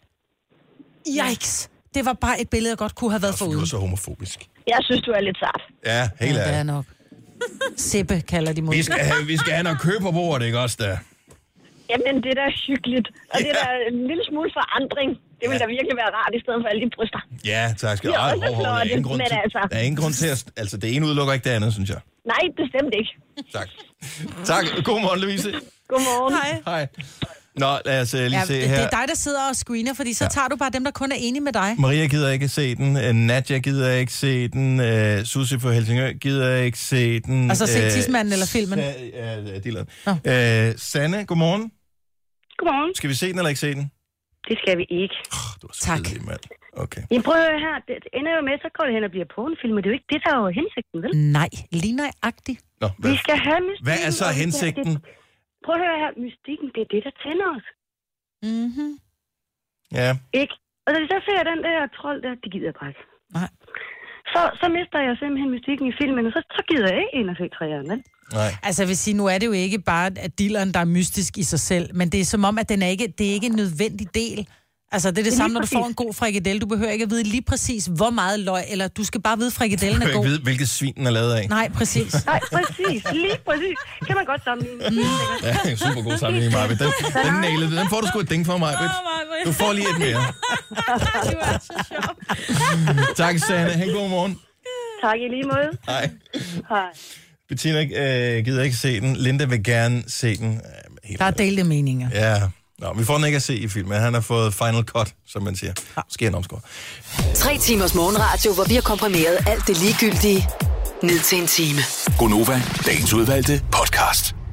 Yikes. Det var bare et billede, jeg godt kunne have været foruden. Du er så homofobisk. Jeg synes, du er lidt sart. Ja, helt ja, ærligt. det er nok. Sippe kalder de mod. Vi skal have, vi skal have noget kø på bordet, ikke også der? Jamen, det der er hyggeligt. Og ja. det der er en lille smule forandring. Det vil ja. da virkelig være rart, i stedet for alle de bryster. Ja, tak skal du have. Der er ingen grund til, altså. der er ingen grund til at... Altså, det ene udelukker ikke det andet, synes jeg. Nej, bestemt ikke. Tak. Tak. Godmorgen, Louise. Godmorgen. Hej. Hej. Nå, lad os uh, lige ja, se det, her. det er dig, der sidder og screener, fordi så ja. tager du bare dem, der kun er enige med dig. Maria gider ikke se den. Uh, Nadja gider ikke se den. Uh, Susie fra Helsingør gider ikke se den. Og så se uh, Tidsmanden eller filmen. Ja, uh, Dylan. Uh, Sanne, godmorgen. Godmorgen. Skal vi se den eller ikke se den? Det skal vi ikke. Oh, du er så tak. kedelig, mand. Okay. I prøver at høre her. Det ender jo med, så går det hen og bliver pornofilm, men det er jo ikke det, der er jo hensigten, vel? Nej, lige nøjagtigt. Nå, vi skal have mystikken. Hvad er så hensigten? Det, prøv at høre her. Mystikken, det er det, der tænder os. Mhm. Ja. Ikke? Og da så ser jeg den der trold der, det gider jeg bare ikke. Nej. Så, så mister jeg simpelthen mystikken i filmen, og så, så gider jeg ikke ind og se træerne, vel? Nej. Altså, jeg vil sige, nu er det jo ikke bare at dilleren, der er mystisk i sig selv, men det er som om, at den er ikke, det er ikke en nødvendig del. Altså, det er det, det samme, når du får en god frikadelle. Du behøver ikke at vide lige præcis, hvor meget løg, eller du skal bare vide, at frikadellen er god. Du behøver ikke vide, hvilket svin den er lavet af. Nej, præcis. Nej, præcis. Lige præcis. Kan man godt sammenligne. Mm. Ja, super god sammenligning, Marvitt. Den, den nailede det. Den får du sgu et ding for, Marvitt. Du får lige et mere. Du er så sjov. Tak, Sanne. Ha' en god morgen. Tak i lige måde. Hej. Hej. Bettina øh, gider ikke se den. Linda vil gerne se den. Der er delte meninger. Ja. Nå, vi får den ikke at se i filmen. Han har fået final cut, som man siger. Måske en omskår. Tre timers morgenradio, hvor vi har komprimeret alt det ligegyldige ned til en time. Gonova, dagens udvalgte podcast.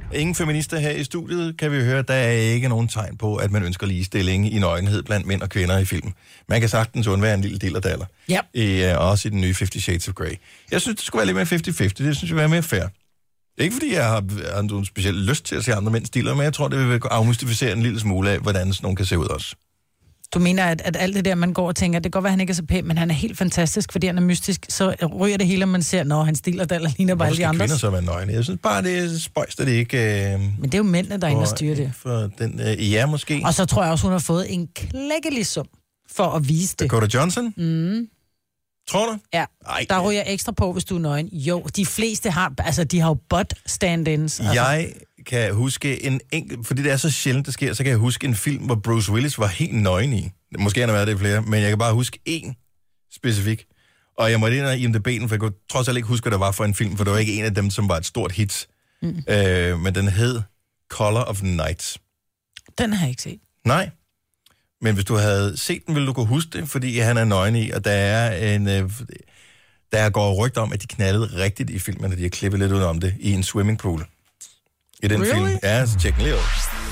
Ingen feminister her i studiet, kan vi høre. Der er ikke nogen tegn på, at man ønsker ligestilling i nøgenhed blandt mænd og kvinder i film. Man kan sagtens undvære en lille del af daller. Ja. I, uh, også i den nye Fifty Shades of Grey. Jeg synes, det skulle være lidt mere fifty fifty. Det synes jeg være mere fair. Ikke fordi jeg har, har nogen speciel lyst til at se andre mænd stiller, men jeg tror, det vil afmystificere en lille smule af, hvordan sådan nogen kan se ud også. Du mener, at, at alt det der, man går og tænker, det kan godt være, han ikke er så pæn, men han er helt fantastisk, fordi han er mystisk, så ryger det hele, og man ser, når han stiler der, eller ligner bare alle de andre. Hvorfor skal kvinder så være nøgne? Jeg synes bare, det er spøjst, at det ikke... Øh, men det er jo mændene, der er inde og styrer det. For den, øh, ja, måske. Og så tror jeg også, hun har fået en klækkelig sum for at vise det. Dakota Johnson? Mm. Tror du? Ja, Ej, der ryger ekstra på, hvis du er nøgen. Jo, de fleste har, altså de har jo butt stand-ins. Altså. Jeg kan huske en enkelt, fordi det er så sjældent, det sker, så kan jeg huske en film, hvor Bruce Willis var helt nøgen i. Måske han har været det flere, men jeg kan bare huske én specifik. Og jeg måtte ind og I M D B'en, for jeg kunne trods alt ikke huske, hvad der var for en film, for det var ikke en af dem, som var et stort hit. Mm. Øh, men den hed Color of Night. Den har jeg ikke set. Nej. Men hvis du havde set den, ville du kunne huske det, fordi han er nøgen i, og der er en... Øh, der går rygter om, at de knaldede rigtigt i filmen, og de har klippet lidt ud om det i en swimmingpool. I den Really? film. Ja, så tjek den lige ud.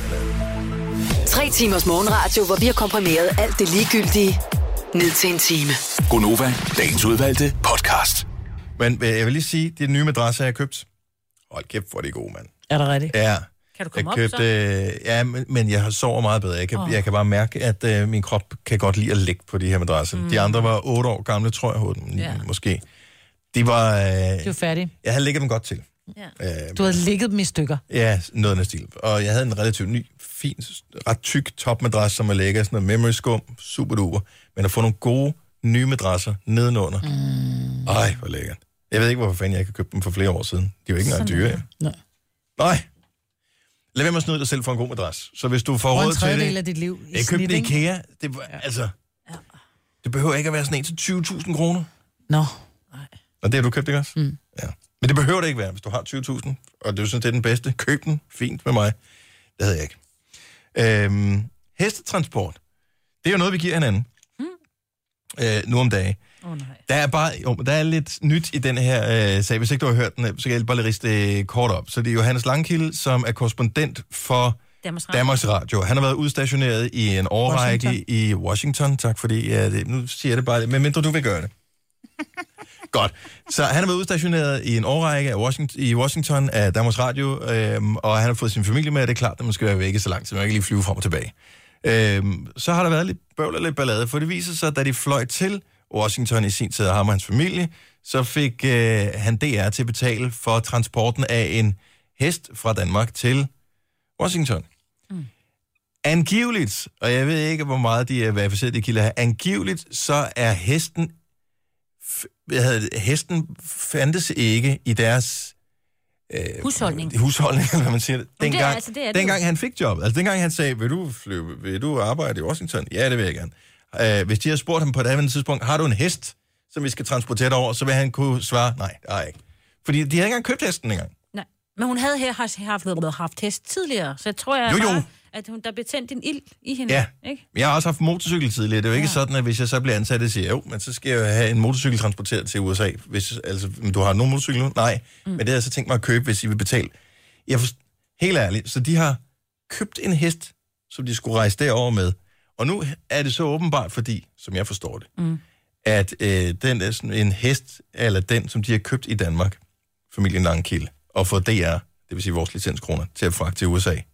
Tre timers morgenradio, hvor vi har komprimeret alt det ligegyldige ned til en time. Gonova, dagens udvalgte podcast. Men jeg vil lige sige, det er nye madrasser, jeg har købt. Hold kæft, hvor er det gode, mand. Er det rigtigt? Ja. Kan du komme jeg købte, op, så? øh, ja, men, men jeg sover meget bedre. Jeg kan, oh. jeg kan bare mærke, at øh, min krop kan godt lide at ligge på de her madrasser. Mm. De andre var otte år gamle, tror jeg, yeah. måske. De var... Øh, de var færdige. Jeg havde ligget dem godt til. Yeah. Øh, du havde ligget dem i stykker? Ja, noget af stil. Og jeg havde en relativt ny, fin, ret tyk topmadras, som er lækker, sådan noget memory skum, super duper. Men at få nogle gode, nye madrasser nedenunder. Mm. Ej, hvor lækkert. Jeg ved ikke, hvorfor fanden jeg ikke har købt dem for flere år siden. De er jo ikke engang dyre. Ja. Nej. Nej. Lad være med at snyde dig selv for en god madras. Så hvis du får råd til det... en tredjedel af dit liv i jeg købte det i IKEA. Det, var, altså, ja. Det behøver ikke at være sådan en til tyve tusind kroner. Nå. No. Og det har du købt, ikke også? Mm. Ja. Men det behøver det ikke være, hvis du har tyve tusind, og du synes, det er den bedste. Køb den. Fint med mig. Det havde jeg ikke. Øhm, hestetransport. Det er jo noget, vi giver hinanden. Mm. Øh, nu om dagen. Oh, der er bare, jo, der er lidt nyt i den her øh, sag. Hvis ikke du har hørt den, så kan jeg bare lige riste det kort op. Så det er Johannes Langkilde, som er korrespondent for Danmarks Radio. Danmarks Radio. Han har været udstationeret i en årrække Washington. i Washington. Tak fordi, ja, det, nu siger jeg det bare, men mindre du vil gøre det. Godt. Så han har været udstationeret i en årrække af Washington, i Washington af Danmarks Radio, øhm, og han har fået sin familie med, og det er klart, at man skal være væk så langt, så man kan ikke lige flyve frem og tilbage. Øhm, så har der været lidt bøvl og lidt ballade, for det viser sig, at da de fløj til Washington i sin tid, og ham og hans familie, så fik øh, han D R til at betale for transporten af en hest fra Danmark til Washington. Mm. Angiveligt, og jeg ved ikke, hvor meget de er verificeret, de kilder her, angiveligt så er hesten hvad hedder det, hesten fandtes ikke i deres øh, husholdning. Husholdning, eller hvad man siger. Dengang, det er, altså, det er dengang det. han fik jobbet. Altså dengang han sagde, vil du, flyve, vil du arbejde i Washington? Ja, det vil jeg gerne. Uh, hvis de har spurgt ham på et andet tidspunkt, har du en hest, som vi skal transportere dig over, så vil han kunne svare, nej, det har jeg ikke. Fordi de havde ikke engang købt hesten engang. Nej, men hun havde her haft, haft, haft hest tidligere, så jeg tror, jeg jo, jo. Bare, at hun, der blev tændt en ild i hende. Ja, ikke? Jeg har også haft motorcykel tidligere. Det er jo ikke ja. sådan, at hvis jeg så bliver ansat, det siger jo, men så skal jeg jo have en motorcykel transporteret til U S A. Hvis, altså, du har nogen motorcykel nu? Nej, mm. men det har jeg så tænkt mig at købe, hvis I vil betale. Jeg forst... Helt ærligt, så de har købt en hest, som de skulle rejse derover med. Og nu er det så åbenbart, fordi, som jeg forstår det, mm. at øh, den er sådan en hest, eller den, som de har købt i Danmark, familien Langkilde, og fået D R, det vil sige vores licenskroner, til at fragte til U S A.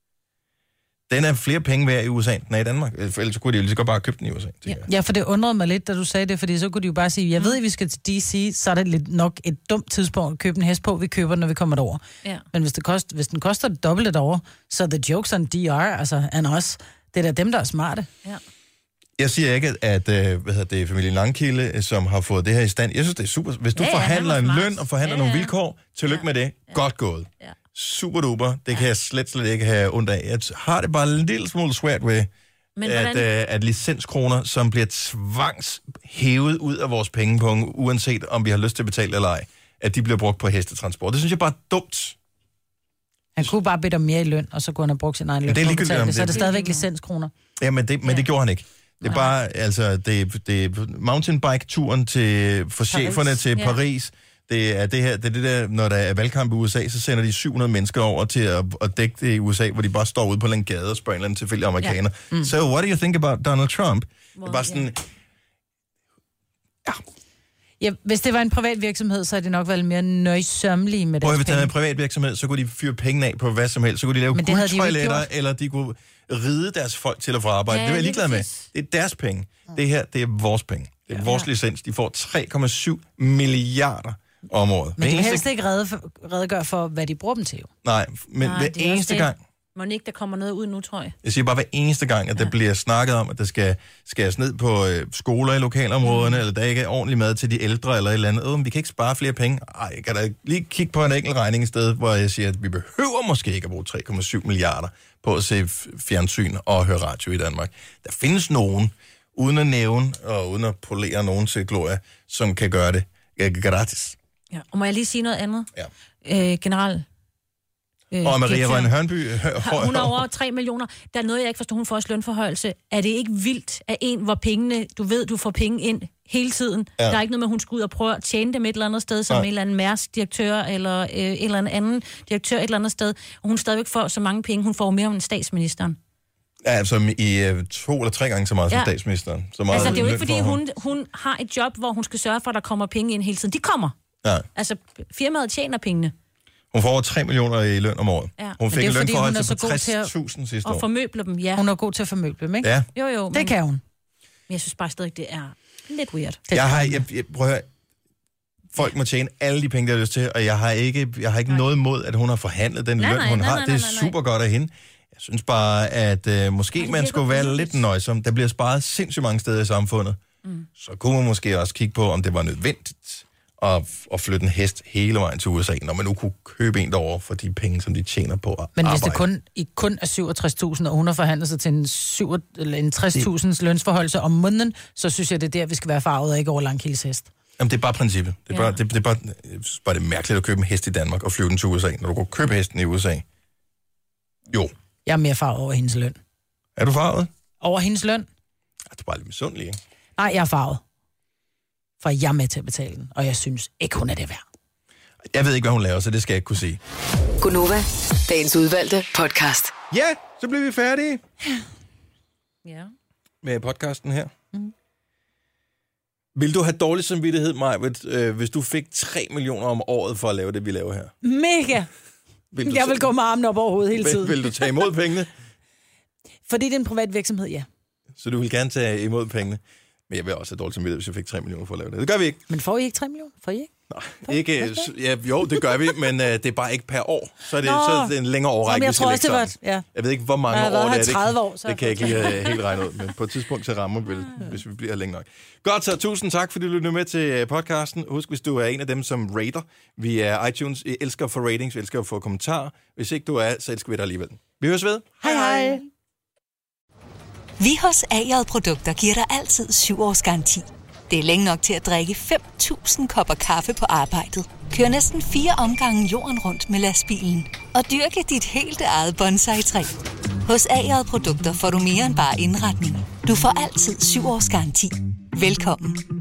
Den er flere penge værd i U S A, end den er i Danmark. For ellers kunne de jo lige så godt bare købe den i U S A. Ja, ja, for det undrede mig lidt, da du sagde det, fordi så kunne de jo bare sige, jeg ved, at vi skal til D C, så er det lidt nok et dumt tidspunkt at købe en hest på, vi køber den, når vi kommer derover. Ja. Men hvis, det kost, hvis den koster det dobbelte derovre, så er the jokes on D R, altså, and os, det er da dem, der er smarte. Ja. Jeg siger ikke, at øh, hvad hedder det, familien Langkilde, som har fået det her i stand. Jeg synes, det er super. Hvis du ja, ja, forhandler en løn og forhandler ja, ja. nogle vilkår, tillykke ja. med det. Ja. Godt gået. Ja. Super duper. Det ja. kan jeg slet, slet ikke have ondt af. Jeg har det bare en lille smule svært ved, Men at, øh, at licenskroner, som bliver tvangshævet ud af vores pengepunkt, uanset om vi har lyst til at betale eller ej, at de bliver brugt på hestetransport. Det synes jeg bare er dumt. Han kunne bare bede om mere i løn, og så kunne han have brugt sin egen løn. Det er ligegyldigt, det, så er det stadigvæk licenskroner. Ja, men det, men ja. det gjorde han ikke. Det er bare, altså, det, det mountainbike-turen til, for cheferne til ja. Paris, Det er det her, det er det der, når der er valgkamp i U S A, så sender de syv hundrede mennesker over til at, at dække det i U S A, hvor de bare står ude på en gade og spørger en eller anden tilfældig amerikaner. Ja. Mm. So, what do you think about Donald Trump? Well, det er bare sådan... Ja. Ja, hvis det var en privat virksomhed, så er det nok været mere nøjsommelige med det. Prøv, hvis det var en privat virksomhed, så kunne de fyre penge af på hvad som helst. Så kunne de lave guldtoiletter, eller de kunne ride deres folk til og fra arbejde. Ja, det er jeg ligeglad med. Det er deres penge. Det her, det er vores penge. Det er ja. vores licens. De får tre komma syv milliarder om året. Men de vil helst ikke redde for, redegøre for, hvad de bruger dem til, jo. Nej, men hver eneste gang... Må ikke, der kommer noget ud nu, tror jeg. Jeg siger bare, hver eneste gang, at ja. der bliver snakket om, at der skal skæres ned på øh, skoler i lokalområderne, mm. eller der ikke er ordentlig mad til de ældre, eller et eller andet. Øh, vi kan ikke spare flere penge. Ej, jeg kan da lige kigge på en enkelt regning i stedet, hvor jeg siger, at vi behøver måske ikke at bruge tre komma syv milliarder på at se fjernsyn og høre radio i Danmark. Der findes nogen, uden at nævne og uden at polere nogen til glorie, som kan gøre det gratis. Ja, og må jeg lige sige noget andet? Ja. Øh, general... Øh, og Maria Rønne Hørnby... Hun har over tre millioner. Der er noget, jeg ikke forstår, hun får også lønforhøjelse. Er det ikke vildt, at en, hvor pengene... Du ved, du får penge ind hele tiden. Ja. Der er ikke noget med, at hun skal ud og prøve at tjene dem et eller andet sted, som Nej. en eller anden Mærsk-direktør, eller øh, en eller anden direktør et eller andet sted. Og hun stadigvæk får så mange penge. Hun får mere om statsministeren. Ja, altså i uh, to eller tre gange så meget ja. som statsministeren. Så meget altså, det er jo ikke, fordi hun, hun har et job, hvor hun skal sørge for, at der kommer penge ind hele tiden. De kommer. Ja. Altså, firmaet tjener pengene. Hun får over tre millioner i løn om året. Ja. Hun fik en lønforhøjelse på tres tusind sidste år. Og formøble dem, ja. Hun er god til at formøble dem, ikke? Ja. Jo, jo. Det men, kan hun. Men jeg synes bare stadig, det er lidt weird. Jeg har, jeg, jeg, prøv at høre, folk må tjene alle de penge, der har lyst til, og jeg har ikke, jeg har ikke noget imod, at hun har forhandlet den nej, løn, nej, hun nej, har. nej, det er nej, nej. super godt af hende. Jeg synes bare, at øh, måske man skulle være lidt nøjsom. Der bliver sparet sindssygt mange steder i samfundet. Mm. Så kunne man måske også kigge på, om det var nødvendigt at, at flytte en hest hele vejen til U S A, når man nu kunne købe en derovre for de penge, som de tjener på at Men arbejde. hvis det kun, i kun er syvogtres tusind, og hun har forhandlet sig til en, syv, eller en tres tusind lønsforholdelse om måneden, så synes jeg, det er der, vi skal være farvet, og ikke over Langkildes hest. Jamen, det er bare princippet. Det er, ja. bare, det, det er bare, jeg synes bare, det er mærkeligt at købe en hest i Danmark og flyve den til U S A, når du går købe hesten i U S A. Jo. Jeg er mere farvet over hendes løn. Er du farvet? Over hendes løn? Ja, du er bare lidt misundelig, ikke? Nej, jeg er farvet. For jeg er med til at betale den, og jeg synes ikke, hun er det værd. Jeg ved ikke, hvad hun laver, så det skal jeg ikke kunne sige. Gunova, dagens udvalgte podcast. Ja, så bliver vi færdige. Ja. Med podcasten her. Mm. Vil du have dårlig samvittighed, Majbert, øh, hvis du fik tre millioner om året for at lave det, vi laver her? Mega! Vil du jeg vil gå med armen op over hovedet hele tiden. Vil, vil du tage imod pengene? Fordi det er en privat virksomhed, ja. Så du vil gerne tage imod pengene? Men jeg vil også have dårlig samvittighed, hvis jeg fik tre millioner for at lave det. Det gør vi ikke. Men får I ikke tre millioner? Får I ikke? Nej, ikke, ja, jo, det gør vi, men uh, det er bare ikke per år. Så er det, så er det en længere årrække, jeg tror også, det var, ja. Jeg ved ikke, hvor mange jeg år det er. tredive år, så det kan jeg ikke lige uh, helt regne ud, men på et tidspunkt så rammer vi, hvis vi bliver længe nok. Godt, så tusind tak, fordi du lyttede med til podcasten. Husk, hvis du er en af dem, som rater via iTunes, jeg elsker at få ratings, jeg elsker at få kommentarer. Hvis ikke du er, så elsker vi dig alligevel. Vi høres ved. Hej hej. Vi hos A J Produkter giver dig altid syv års garanti. Det er længe nok til at drikke fem tusind kopper kaffe på arbejdet. Kør næsten fire omgange jorden rundt med lastbilen. Og dyrke dit helt eget bonsai-træ. Hos A J Produkter får du mere end bare indretning. Du får altid syv års garanti. Velkommen.